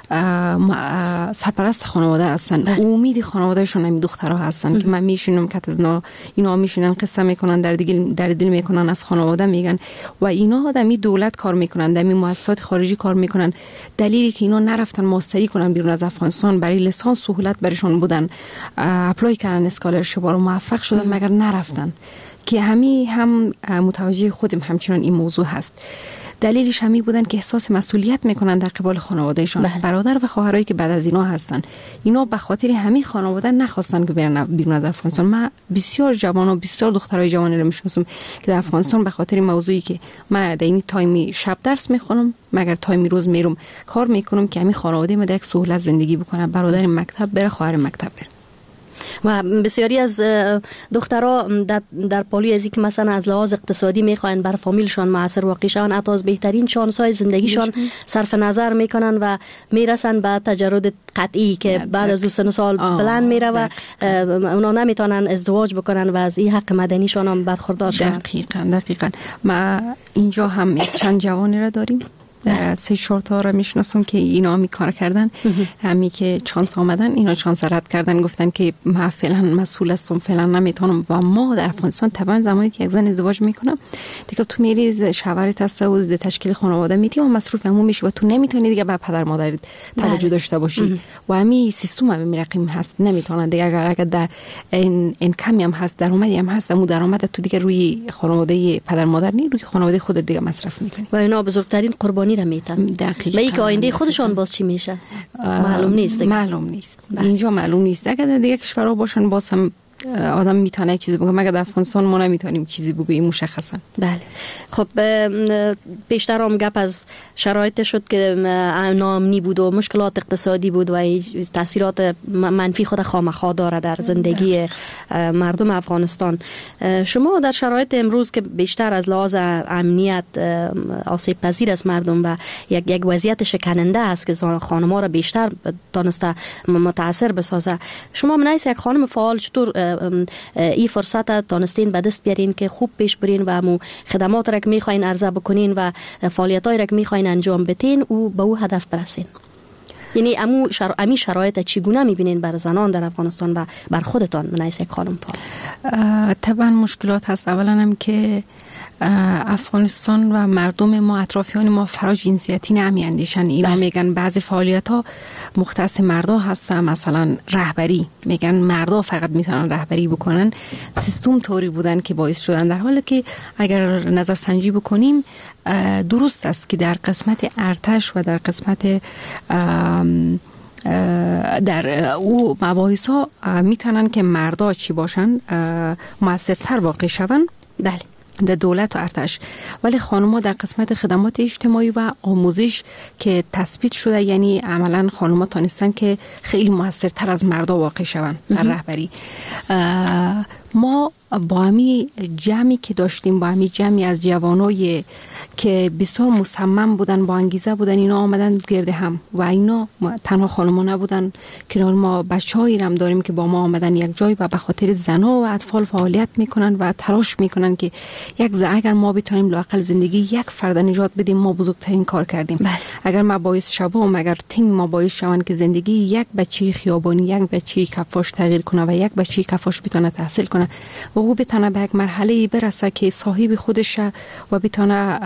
سرپرست خانواده هستن. امید خانوادهشون همین دخترها هستن که من میشونم که از اینا میشینن قصه میکنن، در دل میکنن، از خانواده میگن و اینا دمی دولت کار میکنن، دمی مؤسسات خارجی کار میکنن. دلیلی که اینا نرفتن ماستری کنن بیرون از افغانستان، برای لیسانس سهولت برشون بودن، اپلای کردن اسکالرشیپ رو موفق شدن مگر نرفتن، که هم متوجه خودم همچنان این موضوع هست. دلیلش همی بودن که احساس مسئولیت میکنن در قبال خانوادهشان. برادر و خواهرایی که بعد از اینا هستن، اینا به خاطر همین خانواده نخواستن که برن بیرون از افغانستان. من بسیار جوان و بسیار دخترای جوانی رو میشناسم که در افغانستان به خاطر موضوعی که من در این تایمی شب درس میخونم، مگر تایمی روز میرم کار میکنم که همین خانواده ما یک سهولت زندگی بکنه، برادر مکتب بره، خواهر مکتب بره. و بسیاری از دخترها در پالوی از که مثلا از لحاظ اقتصادی میخواین بر فامیلشان موثر واقع شون، حتی از بهترین شانس‌های زندگیشان صرف نظر میکنن و میرسن به تجرد قطعی که بعد از 2 سال بلند میره و اونا نمیتونن ازدواج بکنن و از این حق مدنیشان هم برخوردار شون. دقیقاً. ما اینجا هم چند جوانی را داریم، 3-4 تا را میشناسم که اینا می کار کردن، همی که چانس آمدن، اینا چانس رد کردن، گفتن که ما فعلا مسئول هستم، فعلا نمیتونم. و ما در افغانستان طبعا زمانی که یک زن ازدواج میکنه دیگه تو میری شوهرت هست و تشکیل خانواده میتی و مصروف عمومی میشی و تو نمیتونی دیگه به پدر مادر توجه داشته باشی و همین سیستم هم رقم هست، نمیتونن دیگه. اگر در این کمی هم هست، درآمدی هم هست، اما درآمد تو دیگه روی خانواده پدر مادر نی، روی خانواده خودت دیگه مصرف میکنی و اینا بزرگترین قربانی را میتن. به اینکه آینده خودشان باز چی میشه معلوم نیست دیگه. معلوم نیست. اینجا معلوم نیست. اگر دیگه کشورها باشن باز هم آدم میتونه یک چیزی بگه، مگر در افغانستان ما نمیتونیم چیزی بگیم مشخصا. بله. خب بیشتر هم گپ از شرایط شد که ناامنی بود و مشکلات اقتصادی بود و تاثیرات منفی خود خامخا داره در زندگی مردم افغانستان. شما در شرایط امروز که بیشتر از لحاظ امنیت آسیب پذیر است مردم و یک وضعیت شکننده است که خانم‌ها را بیشتر تونسته متاثر بسازه، شما من یک خانم فعال چطور این فرصت تانستین به دست بیارین که خوب پیش برین و مو خدمات را که میخواین عرضه بکنین و فعالیت‌هایی را که میخواین انجام بدین و به او هدف برسین؟ یعنی امی شرایط چگونه میبینین بر زنان در افغانستان و بر خودتان من یک خانم فعال؟ طبعا مشکلات هست. اولا هم که افغانستان و مردم ما، اطرافیان ما فرا جنسیتی نمی‌اندیشن. اینا میگن بعضی فعالیت‌ها مختص مردا هستن، مثلا رهبری، میگن مردا فقط میتونن رهبری بکنن. سیستم طوری بودن که باعث شدن، در حالی که اگر نظر سنجی بکنیم درست است که در قسمت ارتش و در قسمت در او مباحث ها میتونن که مردا چی باشن مؤثرتر واقع شون. بله، در دولت و ارتش. ولی خانم‌ها در قسمت خدمات اجتماعی و آموزش که تثبیت شده، یعنی عملاً خانم‌ها تونستن که خیلی موثرتر از مردا واقع شون در رهبری. ما با همی جمعی که داشتیم، با همی جمعی از جوانای که بسیار مصمم بودن، با انگیزه بودن، اینا آمدن گرد هم و اینا تنها خانما نبودن، کنار ما بچه‌هایی هم داریم که با ما آمدن یک جای و به خاطر زنا و اطفال فعالیت میکنن و تلاش میکنن که اگر ما بتونیم لااقل زندگی یک فرد نجات بدیم، ما بزرگترین کار کردیم. اگر ما باعث شوم، اگر تیم ما باعث شون که زندگی یک بچه خیابانی، یک بچه کفاش تغییر کنه و یک بچه کفاش بتونه تحصیل کنه و او بتونه به یک مرحله برسه که صاحب خودش و بتونه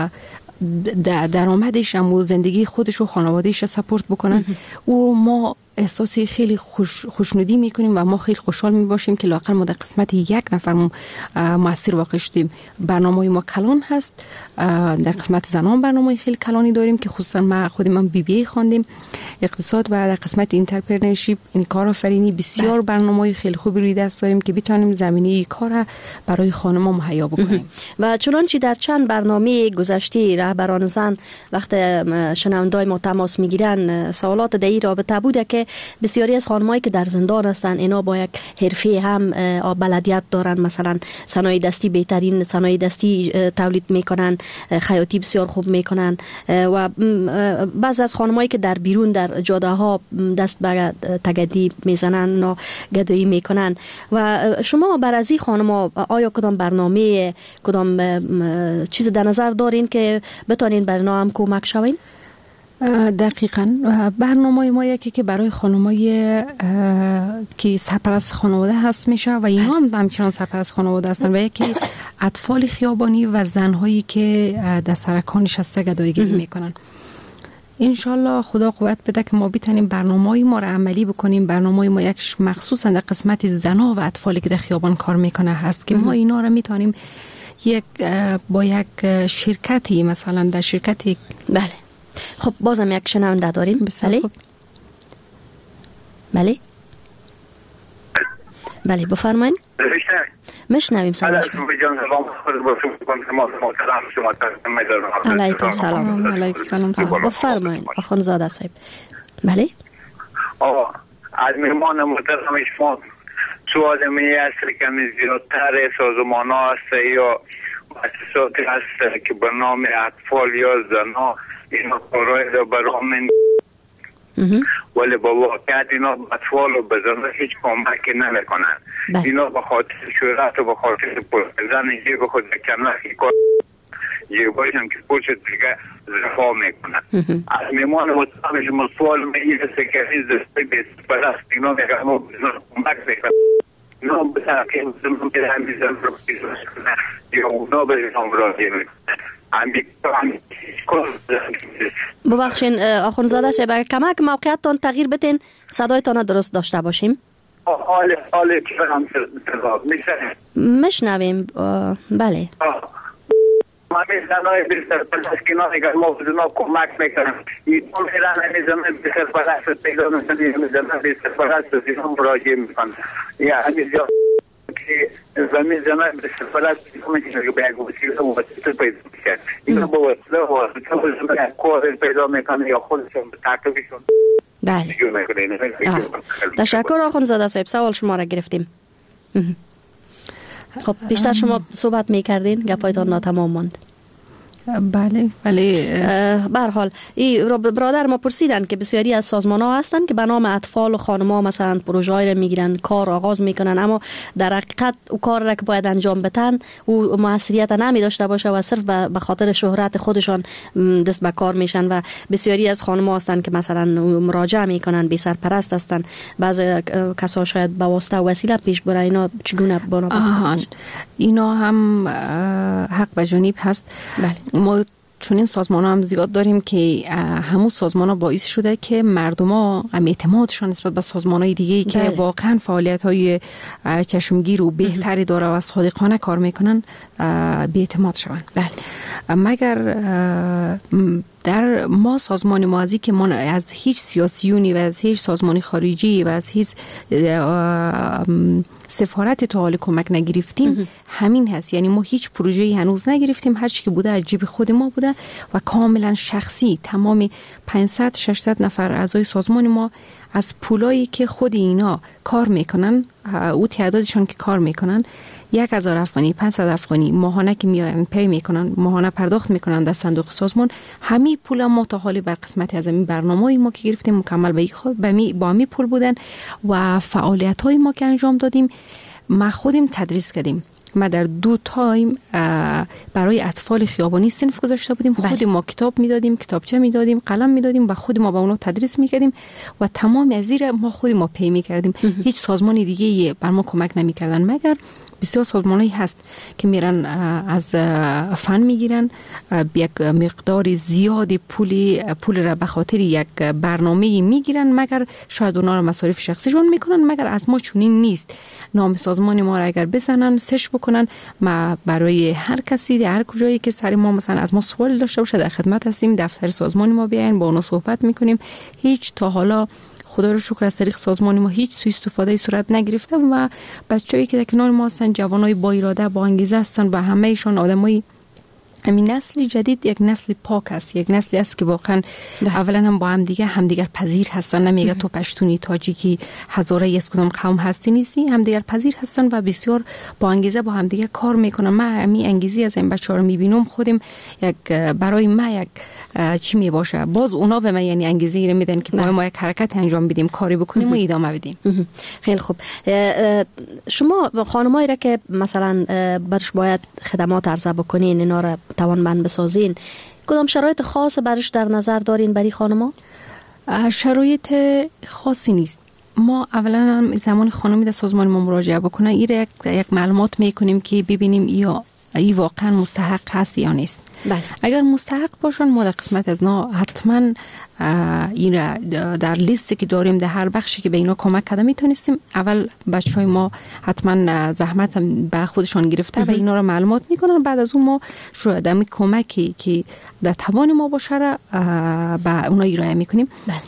درآمدش و زندگی خودش و خانوادهش سپورت بکنن، او ما احساسی خیلی خوشنودی میکنیم و ما خیلی خوشحال میباشیم که لااقل ما در قسمت یک نفر مؤثر واقع شدیم. برنامه ما کلان هست، در قسمت زنان برنامه خیلی کلانی داریم که خصوصا من بی بی خواندیم اقتصاد و در قسمت اینترپرنرشیپ، این کارآفرینی بسیار برنامه خیلی خوبی روی دست داریم که بتونیم زمینه کار برای خانم‌ها مهیا بکنیم. و چنانچه در چند برنامه گذشته رهبران زن وقت شنوندای ما تماس میگیرن سوالات در این رابطه بوده که بسیاری از خانمایی که در زندان هستن اینا با یک حرفه هم بلدیت دارن، مثلا صنایع دستی بهترین صنایع دستی تولید میکنن، خیاطی بسیار خوب میکنن و بعض از خانمایی که در بیرون در جاده ها دست به تگدی میزنن و گدایی میکنن. و شما بر از این خانما آیا کدام برنامه، کدام چیز در نظر دارین که بتونین بر اینا هم کمک شوین؟ دقیقاً برنامه ما یکی که برای خانمایی که سرپرست خانواده هست میشه و اینا هم همچنان سرپرست خانواده هستن و یکی اطفال خیابانی و زنهایی که در سرکان نشسته گداییگری میکنن. انشالله خدا قوت بده که ما بتونیم برنامه‌های ما را عملی بکنیم. برنامه ما یک مخصوصا در قسمت زنها و اطفالی که در خیابان کار میکنه هست که ما اینا را میتونیم با یک شرکتی، مثلا در شرکتی. بله. خب بازم یک شنونده داریم. بله بله بله بفرمایید. مشنویم. سلام علیکم. سلام. علیکم سلام. بفرمایید آخوندزاده صاحب. بله از مهمان محترم شما سوال می است که زیادتر سازمان ها هست یا مؤسساتی هست که به نام اطفال یا زنها اینا کارهای را برامن، ولی با واقعیت اینا اطفال و بزنه هیچ کمکی نمیکنن. اینا به خاطر شهرت و به خاطر پرزن اینجا به خود کنه کار جیبایش هم که پوچ دیگه رفا میکنن. از میمان مطمئن شما سوال میگیره که این دسته بیست پرست اینا میگه ما بزنه کمک میکنن، اینا بزنه که بزنه که همیزن رو بیزنه کنه یا اونا بزنه راضی میکنن. ببخشین آخوندزاده صاحب، اگر کمک موقعیتتان تغییر بتین صدایتان درست داشته باشیم. حاله که هم مشنویم. بله ما میزنای بیشتر پرست که نمیگه ما بزنه کمک میکنم. این میرن میزنه بیشتر پرست پیدا میزنه بیشتر پرست دیگه مراجعه میکنن. یا همیزا که زمین زمان بیشتر پرست میکنه که به یک وسیله و وسیله پیدا میکنه. اینا با وسیله و وسیله کار پیدا میکنه یا خودشون به تکلیفشون. بله. تشکر آخوندزاده صاحب، سوال شما را گرفتیم. خب بیشتر شما صحبت میکردین، گپایتان ناتمام ماند. بله به هر حال برادر ما پرسیدن که بسیاری از سازمان ها هستن که به نام اطفال و خانم‌ها مثلا پروژه‌ای را میگیرن، کار آغاز میکنن، اما در حقیقت او کار را که باید انجام بدن او موثریت نمی داشته باشه و صرف به خاطر شهرت خودشان دست به کار میشن. و بسیاری از خانم‌ها هستن که مثلا مراجعه میکنن، بی سرپرست هستن، بعض کسا شاید به واسطه وسیله پیش بره. اینا چگونه اینا هم حق به جانب هست. ما چون این سازمان ها هم زیاد داریم که همون سازمان ها باعث شده که مردم ها اعتمادشان نسبت به سازمان های دیگه که واقعا فعالیت های چشمگیر و بهتری داره و صادقانه کار میکنن بی‌اعتماد شوند. مگر در ما سازمان موازی که ما از هیچ سیاسیونی و از هیچ سازمانی خارجی و از هیچ سفارت تا حال کمک نگرفتیم همین هست. یعنی ما هیچ پروژه‌ای هنوز نگرفتیم، هر چی که بوده از جیب خود ما بوده و کاملا شخصی. تمام 500-600 نفر اعضای سازمان ما از پولایی که خود اینا کار میکنن، او تعدادشون که کار میکنن 1000 افغانی 500 افغانی ماهانه که میارن پی میکنن، ماهانه پرداخت میکنن در صندوق سازمان، همین پول ما تا حالی بر قسمتی از این برنامه‌ای ما که گرفتیم مکمل با همین پول بودن و فعالیت‌های ما که انجام دادیم. ما خودیم تدریس کردیم. ما در 2 تایم برای اطفال خیابانی صنف گذاشته بودیم. خود ما کتاب میدادیم، کتابچه میدادیم، قلم میدادیم و خود ما با اونا تدریس میکردیم و تمام از زیر ما خود ما پی میکردیم. هیچ سازمان دیگه بر ما کمک نمیکردن، مگر بسیار سازمانایی هست که میرن از فن میگیرن یک مقدار زیادی پول را به خاطر یک برنامه میگیرن، مگر شاید اونا را مصارف شخصیشون میکنن، مگر از ما چنین نیست. نام سازمان ما را اگر بزنن سرچ بکنن، ما برای هر کسی هر کجایی که سر ما مثلا از ما سوال داشته باشه در خدمت هستیم. دفتر سازمان ما بیاین با اونا صحبت میکنیم. هیچ تا حالا خدا رو شکر از طریق سازمان ما هیچ سوء استفاده صورت نگرفته و بچه‌ای که در کنار ما هستن جوانای با اراده با انگیزه هستن و همه ایشون آدمای همین نسل جدید یک نسل پاک است، یک نسلی است که واقعا اولا هم با همدیگر پذیر هستن. نمیگه تو پشتونی تاجیکی هزاره از کدام قوم هستی نیستی، همدیگر پذیر هستن و بسیار با انگیزه با همدیگه کار میکنن. من همین انگیزی از این بچه‌ها رو میبینم خودم یک برای ما یک چی می باشه، باز اونا به من یعنی انگیزه رو میدن که ما یک حرکت انجام بدیم، کاری بکنیم و ادامه بدیم. خیلی خوب. شما خانمایی را که مثلا برش باید خدمات عرضه بکنین، اینا را توانمند بسازین، کدام شرایط خاص برش در نظر دارین برای خانما؟ شرایط خاصی نیست. ما اولا زمان خانمی در سازمان ما مراجعه بکنن یک معلومات میکنیم که ببینیم یا ای واقعا مستحق هست یا نیست. اگر مستحق باشن ما در قسمت از نا حتما این در لیستی که داریم در هر بخشی که به اینا کمک کرده میتونستیم. اول بچهای ما حتما زحمت به خودشان گرفته و اینا رو معلومات میکنن. بعد از اون ما شروع کمکی که در توان ما باشه را به اونا ارائه میکنیم.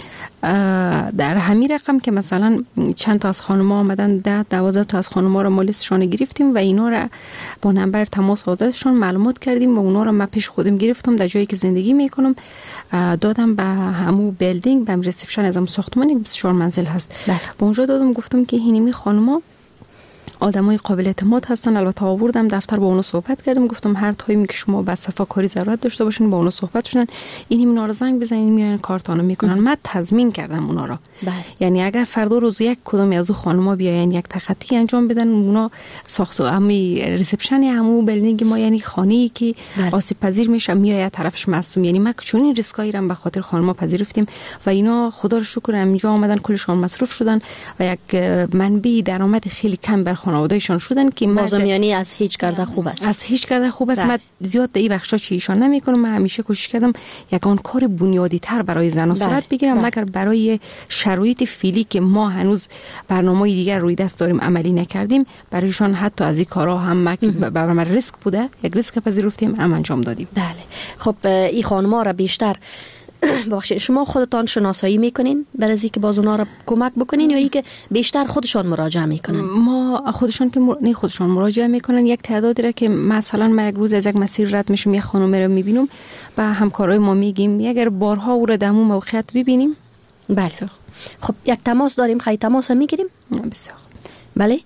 در همین رقم که مثلا چند تا از خانم‌ها آمدن 10-12 تا از خانم‌ها را ما لیستشون گرفتیم و اینا را با نمبر تماس حاضرشون معلومات کردیم و اونا را من پیش خودم گرفتم در جایی که زندگی میکنم، دادم به همو بیلدینگ، به ریسپشن از هم ساختمانی 24 منزل هست. با اونجا دادم، گفتم که اینمی خانم‌ها آدمای قابل اعتماد هستن. البته آوردم دفتر با اونا صحبت کردم، گفتم هر تایمی که شما به صفاکاری ضرورت داشته باشین با اونا صحبت شدن، این اینا رو زنگ بزنین میان کارتانو میکنن. من تضمین کردم اونا رو. یعنی اگر فردا روز یک کدومی از اون خانم‌ها بیاین یک تخطی انجام بدن، اونا ساخت امی ریسپشن همو بیلدینگ ما یعنی خانه‌ای که آسیب پذیر میشه میاد طرفش معصوم. یعنی ما چون این ریسکایی رو به خاطر خانم‌ها پذیرفتیم و اینا خدا رو شکر اینجا آمدن کلشون مصروف شدن و یک منبع درآمد خیلی کم بر خانواده‌شان شدن که مازمیانی از هیچ کرده خوب است. از هیچ کرده خوب است. من زیاد در این بخشا چیشان نمی‌کنم. من همیشه کوشش کردم یکان کار بنیادی تر برای زنان صورت بگیرم، مگر برای شرایط فعلی که ما هنوز برنامه‌ای دیگر روی دست داریم عملی نکردیم، برایشان حتی از این کارها هم برام ریسک بوده، یک ریسک پذیرفتیم هم انجام دادیم. بله. خب این خانم‌ها را بیشتر بخشید شما خودتان شناسایی میکنین برای از اینکه باز اونا رو کمک بکنین یا اینکه بیشتر خودشان مراجعه میکنن؟ ما خودشان که خودشان مراجعه میکنن. یک تعدادی را که مثلا ما یک روز از یک مسیر رد میشم، یک خانم رو میبینم و همکارای ما میگیم اگر بارها او را در اون موقعیت ببینیم. بله. خب یک تماس داریم، خیلی تماس میگیریم. بسیار بله.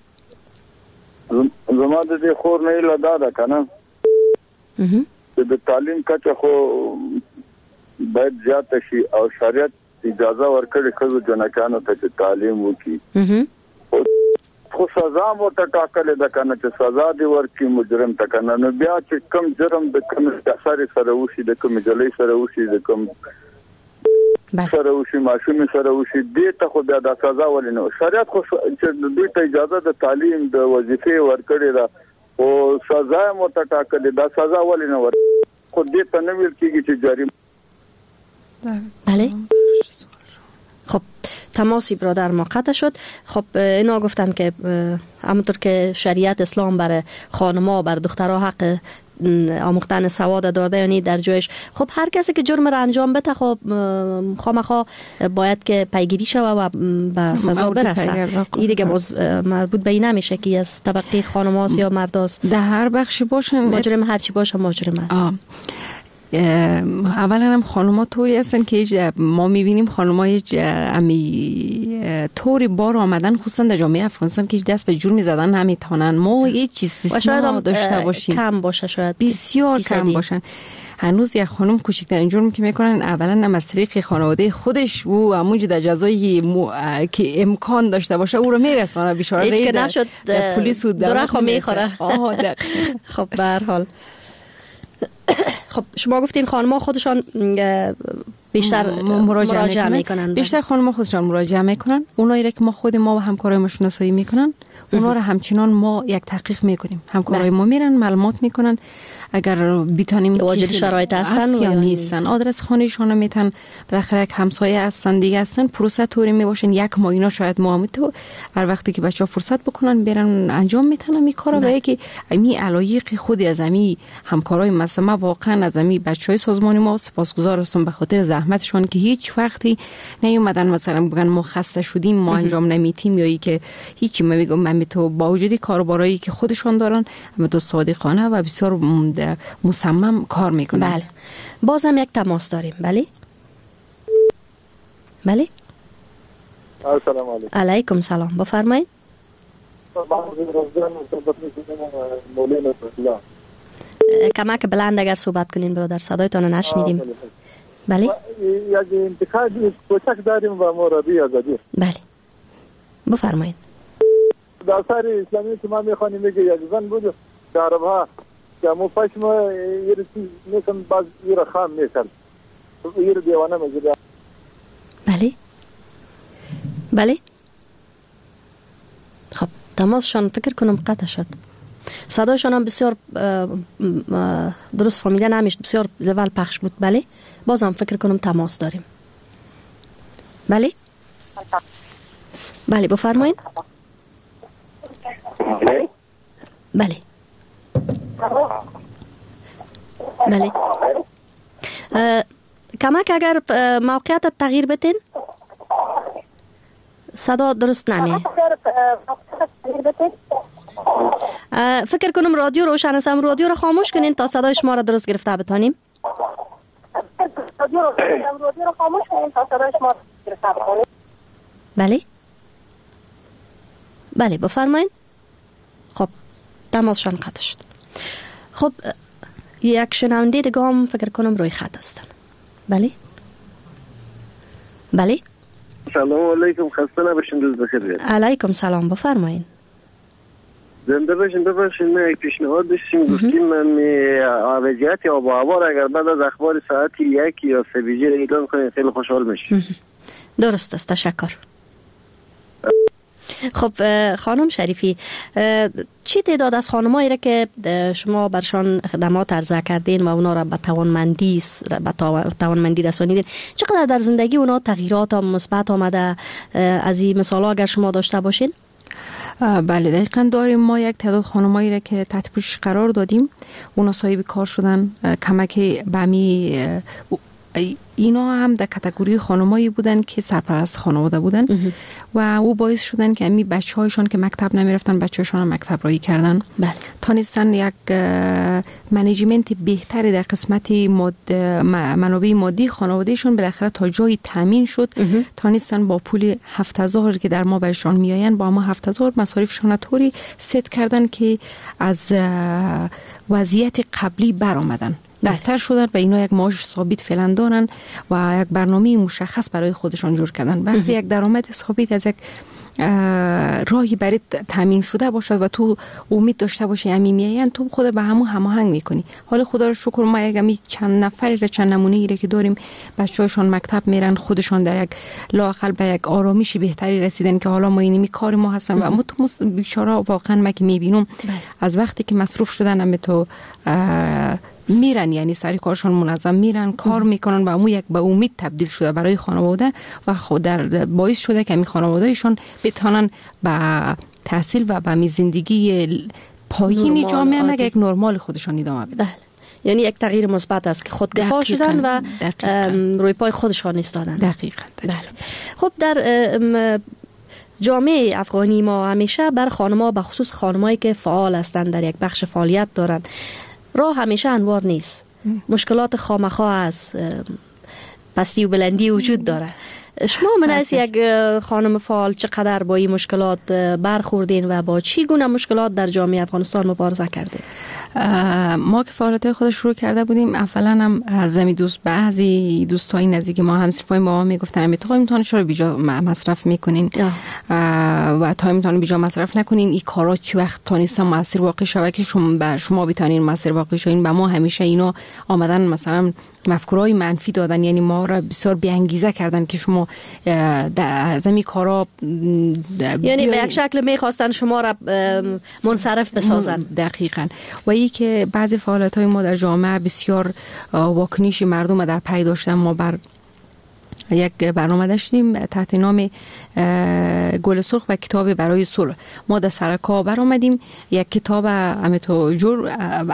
زما د خور نه لادا ده کنه د تعلیم کچه خو باید زیات شي او شریعت اجازه ورکړي خو جنکانو ته تعلیم وکړي. خو سزا مو ته ټاکل ده کنه چې سزا دی ورکړي مجرم ته کنه، نو بیا چې کم جرم د کم اثر سره وشي، د کم جلې سره وشي، د کم سره وشي، ماشوم سره وشي، دې ته خو بیا د سزا ولینو. شریعت خو چې دوی ته اجازه د تعلیم د وظیفې ورکړي ده او سزا مو ته ټاکل ده، سزا ولینو خو دې ته نه ویل کیږي چې جریمه. بله. خب تماسی برادر ما قطع شد. خب اینا گفتن که همونطور که شریعت اسلام برای خانم‌ها بر دخترها حق آموختن سواد داده، یعنی در جایش خب هر کسی که جرم را انجام بده خب خامخا باید که پیگیری شوه و به سزا برسه. این دیگه باز مربوط به این نمیشه که از طبقه خانم‌هاست یا مرداست. در هر بخشی باشن مجرم هر چی باشه مجرم است. اولا هم خانم‌ها طوری هستن که ما می‌بینیم خانم‌ها هیچ طوری بار آمدن خصوصا در جامعه افغانستان که دست به جرم زدن نمیتونن. ما هیچ چیز استثنا داشته باشیم، کم باشه، شاید بسیار کم باشن. هنوز یک خانم کوچکترین جرم که میکنن اولا هم از طریق خانواده خودش و همونجا در جزایی که امکان داشته باشه او رو میرسانه بیچاره. هیچ که نشد پلیس و درخ میخوره. خب به هر حال خب شما گفتین خانم‌ها خودشان بیشتر مراجعه میکنن. بیشتر خانم‌ها خودشان مراجعه میکنن. اونایی را که ما خود ما و همکارای ما شناسایی میکنن اونا رو همچنان ما یک تحقیق میکنیم. همکارای ما میرن معلومات میکنن اگر بتونیم واجد شرایط هستن یا نیستن، آدرس خانه‌شون میتن، بالاخره یک همسایه هستن دیگه هستن، پروسه طوری میباشن یک ماه اینا شاید ما هم تو هر وقتی که بچه‌ها فرصت بکنن برن انجام میتن این کارا. و یکی امی علایق خودی از امی همکارای مثلا واقعا از امی بچهای سازمان ما سپاسگزار هستم به خاطر زحمتشون که هیچ وقتی نیومدن مثلا بگن ما خسته شدیم ما انجام نمیتیم یا ای که هیچی. من میگم من تو با وجودی کاربارایی که خودشون دارن اما تو صادقانه و بسیار مصمم کار میکنن. بله بازم یک تماس داریم. بله بله السلام علیکم. علیکم سلام، بفرمایید. کمک بلند اگر صحبت کنین برادر، صدایتان نشنیدیم. بله یک انتقاد کوچک داریم و مربی آزادی. بله بفرمایید. در اثر اسلامی که ما میخوانیم میگه یک زن بود در عربها که مو پشم یه چیز میکن باز یه خام میکن یه دیوانه میگه. بله بله خب تماسشان فکر کنم قطع شد. صدایشان هم بسیار درست فهمیده نمیشد، بسیار زول پخش بود. بله بازم فکر کنم تماس داریم. بله بله بفرمایید. بله بله کمک اگر موقعیت تغییر بتین، صدا درست نمیه. فکر کنم رادیو روشن است، رادیو رو خاموش کنین تا صدای شما را درست گرفته بتانیم. بله بله بفرمایید. خب تماسشان قطع شد. خب یک شنونده دیگه هم فکر کنم روی خط هستن. بله بله سلام علیکم، خسته نباشین، روز بخیر بیاد. علیکم سلام، بفرمایید. زنده باشین. ما یک پیشنهاد داشتیم، گفتیم من وضعیت آب و هوا اگر بعد از اخبار ساعت 1 یا 3 بجه اعلام کنین خیلی خوشحال میشیم. درست است، تشکر. خب خانم شریفی، چی تعداد از خانمایی را که شما برشان خدمات عرضه کردین و اونا را به توانمندی رسانیدین، چقدر در زندگی اونا تغییرات مثبت آمده؟ از این مثالا اگر شما داشته باشین. بله دقیقاً داریم. ما یک تعداد خانمایی را که تحت پوشش قرار دادیم، اونا صاحب کار شدن، کمک به اینا هم در کاتگوری خانمایی بودن که سرپرست خانواده بودن و او باعث شدن که امی بچه‌هایشان که مکتب نمیرفتن بچه‌هایشان هم مکتب رایی کردن. بله. تانستن یک منیجمنت بهتری در قسمت منابع مادی خانوادهشون بالاخره تا جایی تامین شد. تانستن با پول 7000 که در ما برشان میآیند با ما 7000 مصارفشون طوری ست کردن که از وضعیت قبلی برآمدن، بهتر شدن و اینا یک معاش ثابت فعلا دارن و یک برنامه مشخص برای خودشان جور کردن. وقتی یک درآمد ثابت از یک راهی برای تامین شده باشد و تو امید داشته باشی همین میایند، تو خود به همون هماهنگ میکنی. حالا خدا رو شکر ما یک چند نفری را چند نمونه‌ای را که داریم بچه‌هاشون مکتب میرن، خودشان در یک لااقل به یک آرامش بهتری رسیدن که حالا ما اینمی کار ما هستن و اما تو بیچاره واقعا ما که میبینم از وقتی که مصروف شدن هم تو میرن، یعنی سری کارشون منظم میرن کار میکنن و امو یک به امید تبدیل شده برای خانواده و خود در باعث شده که می خانوادهشون بتونن با تحصیل و با زندگی پایین جامعه مگه یک نرمال خودشون ادامه بدن. یعنی یک تغییر مثبت است که خودکفا شدن و روی پای خودشان ایستادن. دقیقاً. خب در جامعه افغانی ما همیشه بر خانم‌ها، به خصوص خانمایی که فعال هستند در یک بخش فعالیت دارن، راه همیشه انوار نیست. مشکلات خامخا است، پستی و بلندی وجود داره. شما من از یک خانم فعال چقدر با این مشکلات برخوردین و با چی گونه مشکلات در جامعه افغانستان مبارزه کردین؟ ما که فعالیت خود شروع کرده بودیم، اولا هم از بعضی دوستای نزدیک ما همسفرهای ما میگفتن تایمتون چرا بیجا مصرف میکنین و تایمتون بیجا مصرف نکنین، این کارا چی وقت تانیستم مؤثر واقع شوه که شما بتونین مؤثر واقع شوین. و ما همیشه اینو آمدن مثلا مفکورهای منفی دادن، یعنی ما را بسیار بی‌انگیزه کردن که شما از این کارا، یعنی به یک شکل میخواستن شما را منصرف بسازن. دقیقاً. و این که بعضی فعالیت‌های ما در جامعه بسیار واکنش مردم در پی داشتن. ما بر یک برنامه داشتیم تحت نام گل سرخ و کتاب برای صلح. ما در سرکا برآمدیم یک کتاب همینطور جور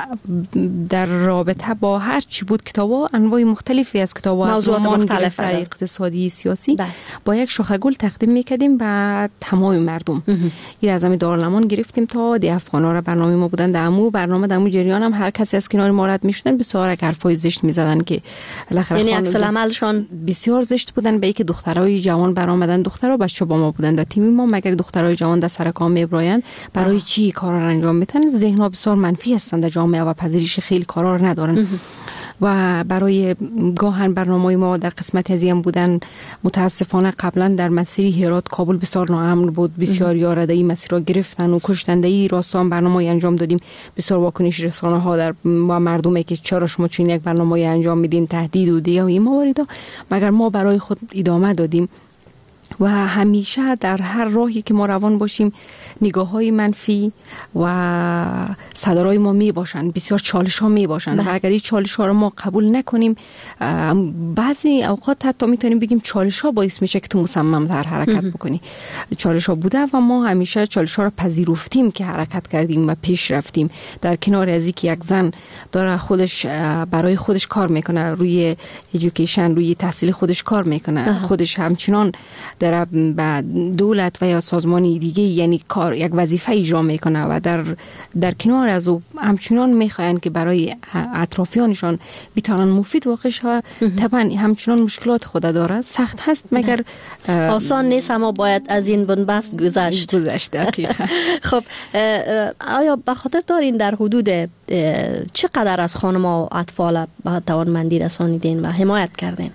در رابطه با هر چی بود، کتابا انواع مختلفی از کتابا، موضوعات مختلف اقتصادی، سیاسی با یک شاخه گل تقدیم میکردیم به تمام مردم. این از همین دارالمان گرفتیم تا دی افغانا را برنامه ما بودن دمو برنامه دمو جریان هم هر کسی از کنار ما رد میشدن بسیار حرفای زشت میزدن که بالاخره یعنی عکس العملشون بسیار زشت بودن. به اینکه دخترای جوان برآمدن، دخترها بچه با ما بودن در تیم ما، مگر دخترای جوان در سر کار میبراین برای چی کارا را انجام میدن؟ ذهنها بسیار منفی هستند در جامعه و پذیرش خیلی کارا را ندارن. و برای گاهن برنامه ما در قسمت از این بودن. متاسفانه قبلا در مسیر هرات کابل بسیار ناامن بود، بسیار یارده این مسیر را گرفتن و کشتن. در راستا برنامه انجام دادیم، بسیار واکنش رسانه ها در با مردم که چرا شما چنین یک برنامه انجام میدین، تهدید و دیگه این موارد، مگر ما برای خود ادامه دادیم. و همیشه در هر راهی که ما روان باشیم نگاه‌های منفی و صدرای ما می باشن، بسیار چالش ها می باشن. و اگر این چالش ها رو ما قبول نکنیم، بعضی اوقات حتی میتونیم بگیم چالش ها باعث میشه که تو مصمم تر حرکت بکنی. چالش ها بوده و ما همیشه چالش ها رو پذیرفتیم که حرکت کردیم و پیش رفتیم. در کنار از اینکه یک زن داره خودش برای خودش کار میکنه، روی ایژوکیشن، روی تحصیل خودش کار میکنه، خودش همچنان در دولت و یا سازمانی دیگه یعنی کار یک وظیفه اجرا میکنه و در کنار از او همچنان میخواین که برای اطرافیانشان بتونن مفید واقع شوه. طبعا همچنان مشکلات خود داره، سخت هست مگر آسان نیست، اما باید از این بنبست گذشت. دقیقاً. خب آیا به خاطر دارین در حدود چقدر از خانم و اطفال به توانمندی رسانیدین و حمایت کردین؟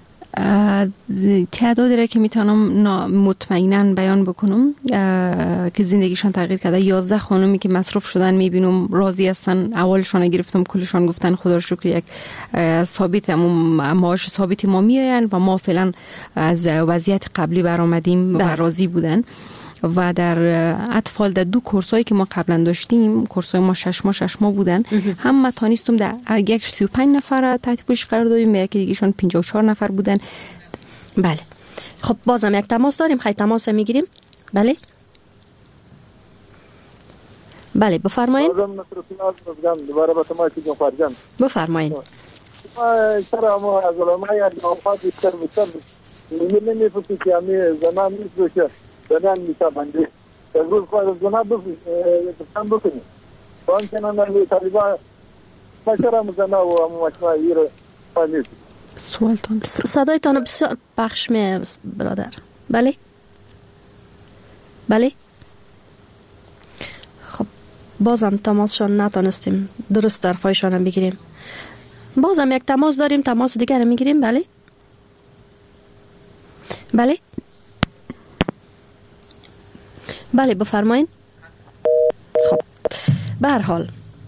تعدادی را که میتونم مطمئنا بیان بکنم که زندگیشان تغییر کرده. 11 خانمی که مصروف شدن میبینم راضی هستن. اولشان گرفتم کلشان گفتن خدا رو شکر یک ثابت معاش ثابت ما میآیند و ما فعلا از وضعیت قبلی برآمدیم و راضی بودن. و در اطفال در 2 کورسایی که ما قبلا داشتیم، کورسای ما 6 ماه بودن، هم ما تانستم در یک 35 نفر تحت پوشش قرار دادیم، یکی دیگهشون 54 نفر بودن. بله. خب بازم یک تماس داریم، خیلی تماس میگیریم. بله بله بفرمایید. بفرمایید. سلام از علمای افغانستان بیشتر نمی‌فهمم که امی زمان نیست که بدن می‌تابنده. روز خواهد زمان بکنیم. وان کنن در طالبان مشورت می‌کنن و مشورت ایره فهمید. سوالتون صدایتان بسیار پخش می برادر. بله بله. خب بازم تماسشان نتونستیم درست طرفایشان هم بگیریم. بازم یک تماس داریم، تماس دیگر میگیریم. بله بله بله بفرمایید. خب به هر حال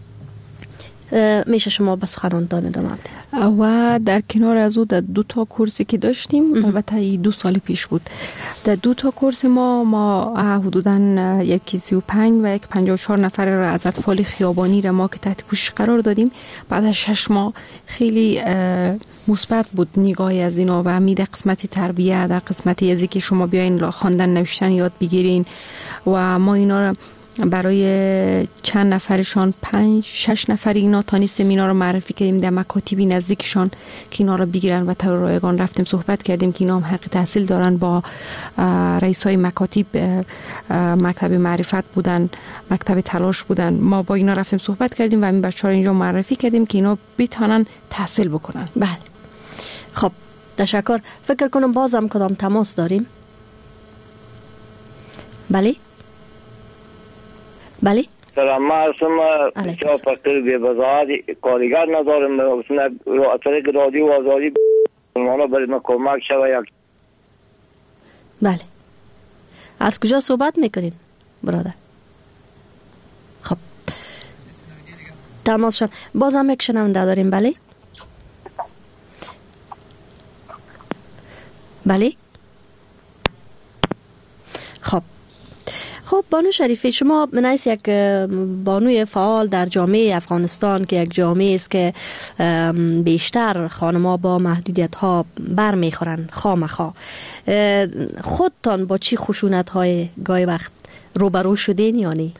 میشه شما بس سخنرانی ادامه بدید. و در کنار از او در 2 تا کورسی که داشتیم، البته 2 سال پیش بود، در 2 تا کورس ما حدوداً یکی 35 و یک 54 نفر را از اطفال خیابانی را ما که تحت پوشش قرار دادیم. بعد از 6 ماه خیلی مثبت بود نگاهی از اینا و در قسمت تربیه، در قسمتی ازی که شما بیاین خواندن نوشتن یاد بگیرین و ما اینا را برای چند نفرشان 5-6 نفر اینا تانیستیم اینا رو معرفی کردیم در مکاتبی نزدیکشان که اینا رو بگیرن و تا رایگان رفتیم صحبت کردیم که اینا هم حق تحصیل دارن. با رئیسای مکاتب، مکتب معرفت بودن، مکتب تلاش بودن، ما با اینا رفتیم صحبت کردیم و این بچه‌ها رو اینجا معرفی کردیم که اینا بتونن تحصیل بکنن. بله. خب تشکر. فکر کنم بازم کدام تماس داریم. بله بله. سلام، ما هستم شاه فقیر بی‌بزاعت کارگر ندارم. از طریق رادیو آزادی اونا برای ما کمک شوه. یک بله. از کجا صحبت میکنین برادر؟ خب تماس شد. بازم یک شنونده داریم. بله بله. خب بانو شریفی، شما من حیث یک بانوی فعال در جامعه افغانستان که یک جامعه است که بیشتر خانم‌ها با محدودیت ها بر میخورن خامخا، خودتان با چی خشونت های گاهی وقت روبرو شدین یا نه؟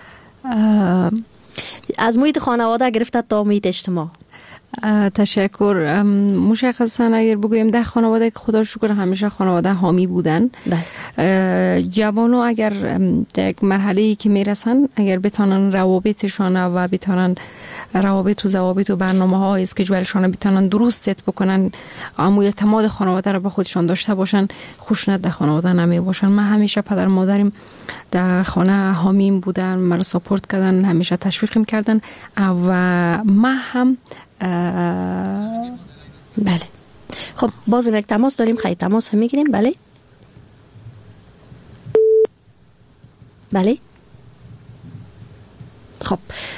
از محیط خانواده گرفته تا محیط اجتماع. تشکر. مشخصا اگر بگویم در خانواده که خدا شکر همیشه خانواده حامی بودن. جوانو اگر در یک مرحله‌ای که میرسن، اگر بتانن روابطشان و بتانن روابط و ضوابط و برنامه‌های اسکیجولشان بتانن درست ست بکنن، اما اعتماد خانواده را به خودشان داشته باشن، خشونت در خانواده نمی باشن. من همیشه پدر مادرم در خانه حامیم بودن، مرا ساپورت کردن، همیشه تشویقم کردن و من هم بله. خب بازم یک تماس داریم. خیلی تماس هم میگیریم. بله بله. خب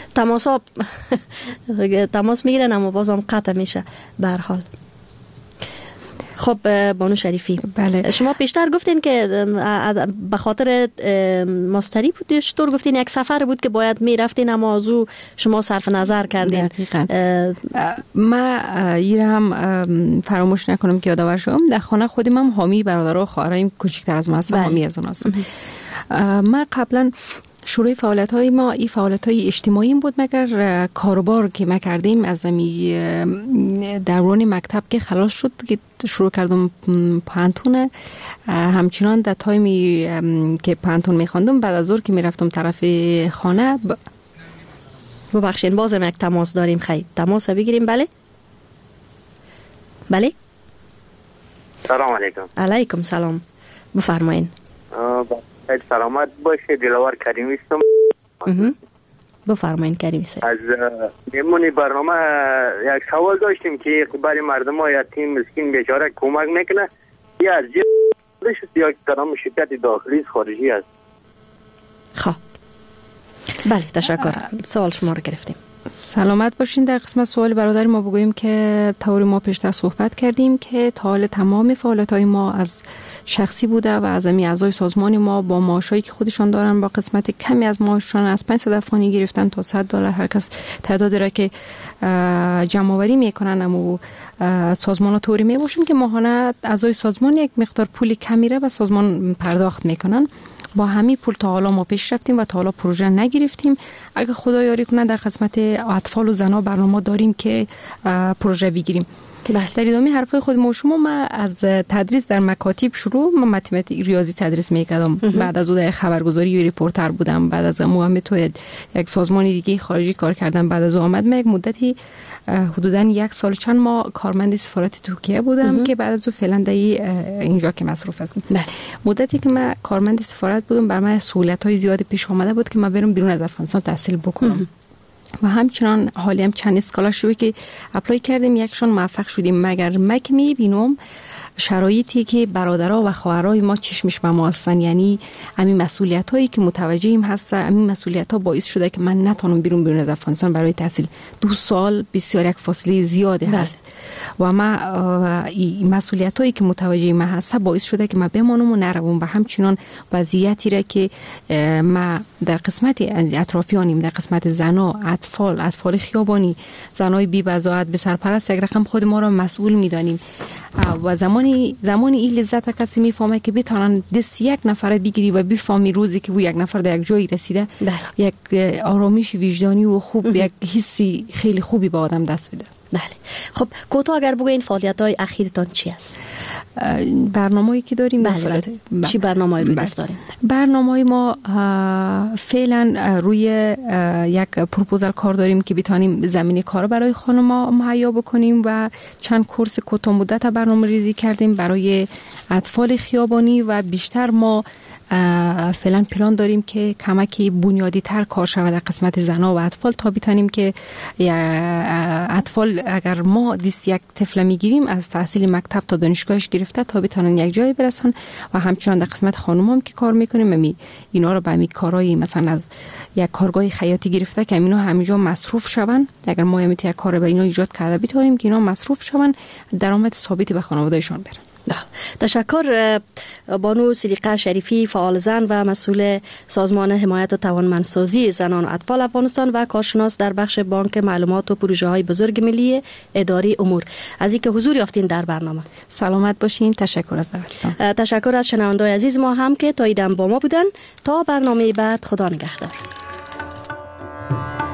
تماس میگیرن اما بازم قطع میشه به هر حال. خب بانو شریفی، بله، شما پیشتر گفتین که به خاطر ماستری بود، چطور گفتین یک سفر بود که باید میرفتین اما از او شما صرف نظر کردین. ما این هم فراموش نکنم که یادآور شدم، در خانه خودم هم حامی برادر و خواهرایم کوچکتر از ما هستن، حامی از اون هستم. ما قبلا شروع فعالیت های ما این فعالیت های اجتماعی بود، مگر کاروبار که ما کردیم از دوران مکتب که خلاص شد که شروع کردم پانتون. همچنان در تایمی که پانتون میخواندم بعد از ظهر که میرفتم طرف خانه. ببخشید بازم یک تماس داریم. خیلی تماس بگیریم. بله بله. سلام علیکم. علیکم سلام. بفرمایین. سلامت باشه. دلوار کریمی هستم. بفرمایین کریمی صاحب. از میمونی برنامه یک سوال داشتیم که برای مردم ها یتیم مسکین بیچاره کمک میکنه یا از جیبش یا کدام شرکت داخلی خارجی است؟ خب بله تشکر. سوال شما رو گرفتیم. سلامت باشین. در قسمت سوال برادر ما بگوییم که طوری ما پیشتر صحبت کردیم که تا حال تمام فعالیت‌های ما از شخصی بوده و از اعضای سازمان ما با معاشایی که خودشان دارن با قسمت کمی از معاششان از 500 افغانی گرفتن تا $100 هر کس تعدادی را که جمع آوری میکنن، اما سازمان طوری میباشیم که ماهانه اعضای سازمان یک مقدار پول کمی را به سازمان پرداخت میکنن. با همین پول تا حالا ما پیش رفتیم و تا حالا پروژه نگرفتیم. اگه خدا یاری کنه در قسمت اطفال و زنا برنامه داریم که پروژه بگیریم. در ادامه حرفای خود ما شما، ما از تدریس در مکاتب شروع، من متمتیک ریاضی تدریس میکردم. بعد از اون در خبرگزاری و ریپورتر بودم. بعد از اون تو یک سازمان دیگه خارجی کار کردم. بعد از اون آمد من یک مدتی حدوداً 1 سال چند ماه کارمند سفارت ترکیه بودم که بعد از اون فعلا اینجا که مصروف هستم. مدتی که من کارمند سفارت بودم بر من سهولت‌های زیاد پیش آمده بود که من برم بیرون از افغانستان تحصیل بکنم. و همچنان حالی هم چند اسکالرشیپی که اپلای کردیم یکشون موفق شدیم، مگر من که میبینم شرایطی که برادرها و خواهرای ما چشمش به ما هستن، یعنی همین مسئولیت هایی که متوجهیم هستن، همین مسئولیت ها باعث شده که من نتونم بیرون از افغانستان برای تحصیل. 2 سال بسیار یک فاصله زیاده هست و ما مسئولیت هایی که متوجه ما هست باعث شده که من بمانم و نروم. و همچنان وضعیتی را که ما در قسمت اطرافیانیم، در قسمت زنا، اطفال خیابانی، زنای بی بضاعت، به سرپرست، یک رقم خود ما را مسئول میدانیم. و زمانی این لذت کسی میفهمه که بتونن دست یک نفر بگیری و بفهمی روزی که او یک نفر در یک جایی رسیده، یک آرامش وجدانی و خوب، یک حسی خیلی خوبی به آدم دست بده. بله. خب کوتاه اگر بگوین فعالیت‌های اخیرتان چی است؟ برنامه‌ای که داریم. بله. چی برنامه‌ای روی دست داریم؟ برنامه‌ای ما فعلا روی یک پروپوزال کار داریم که بتونیم زمینه کار برای خانم‌ها مهیا بکنیم و چند کورس کوتاه مدت برنامه‌ریزی کردیم برای اطفال خیابانی و بیشتر ما فعلا پلان داریم که کمکی بنیادی تر کار شود در قسمت زنها و اطفال تا بتونیم که اطفال اگر ما دیست یک طفل میگیریم از تحصیل مکتب تا دانشگاهش گرفته تا بتونن یک جایی برسن و همچنان در قسمت خانم هم که کار میکنیم اینا رو به همین کارهای مثلا از یک کارگاه خیاطی گرفته که اینا همینجا مصروف شون. اگر ما یک کار برای اینا ایجاد کرده بتونیم که اینا مصروف شون درآمد ثابتی به خانواده‌شان برن. تشکر بانو صدیقه شریفی، فعال زن و مسئول سازمان حمایت و توانمندسازی زنان و اطفال افغانستان و کارشناس در بخش بانک معلومات و پروژه های بزرگ ملی اداری امور، از اینکه حضور یافتین در برنامه. سلامت باشین. تشکر از دعوتتان. تشکر از شنوندگان عزیز ما هم که تا ایدم با ما بودن. تا برنامه بعد، خدا نگهدار.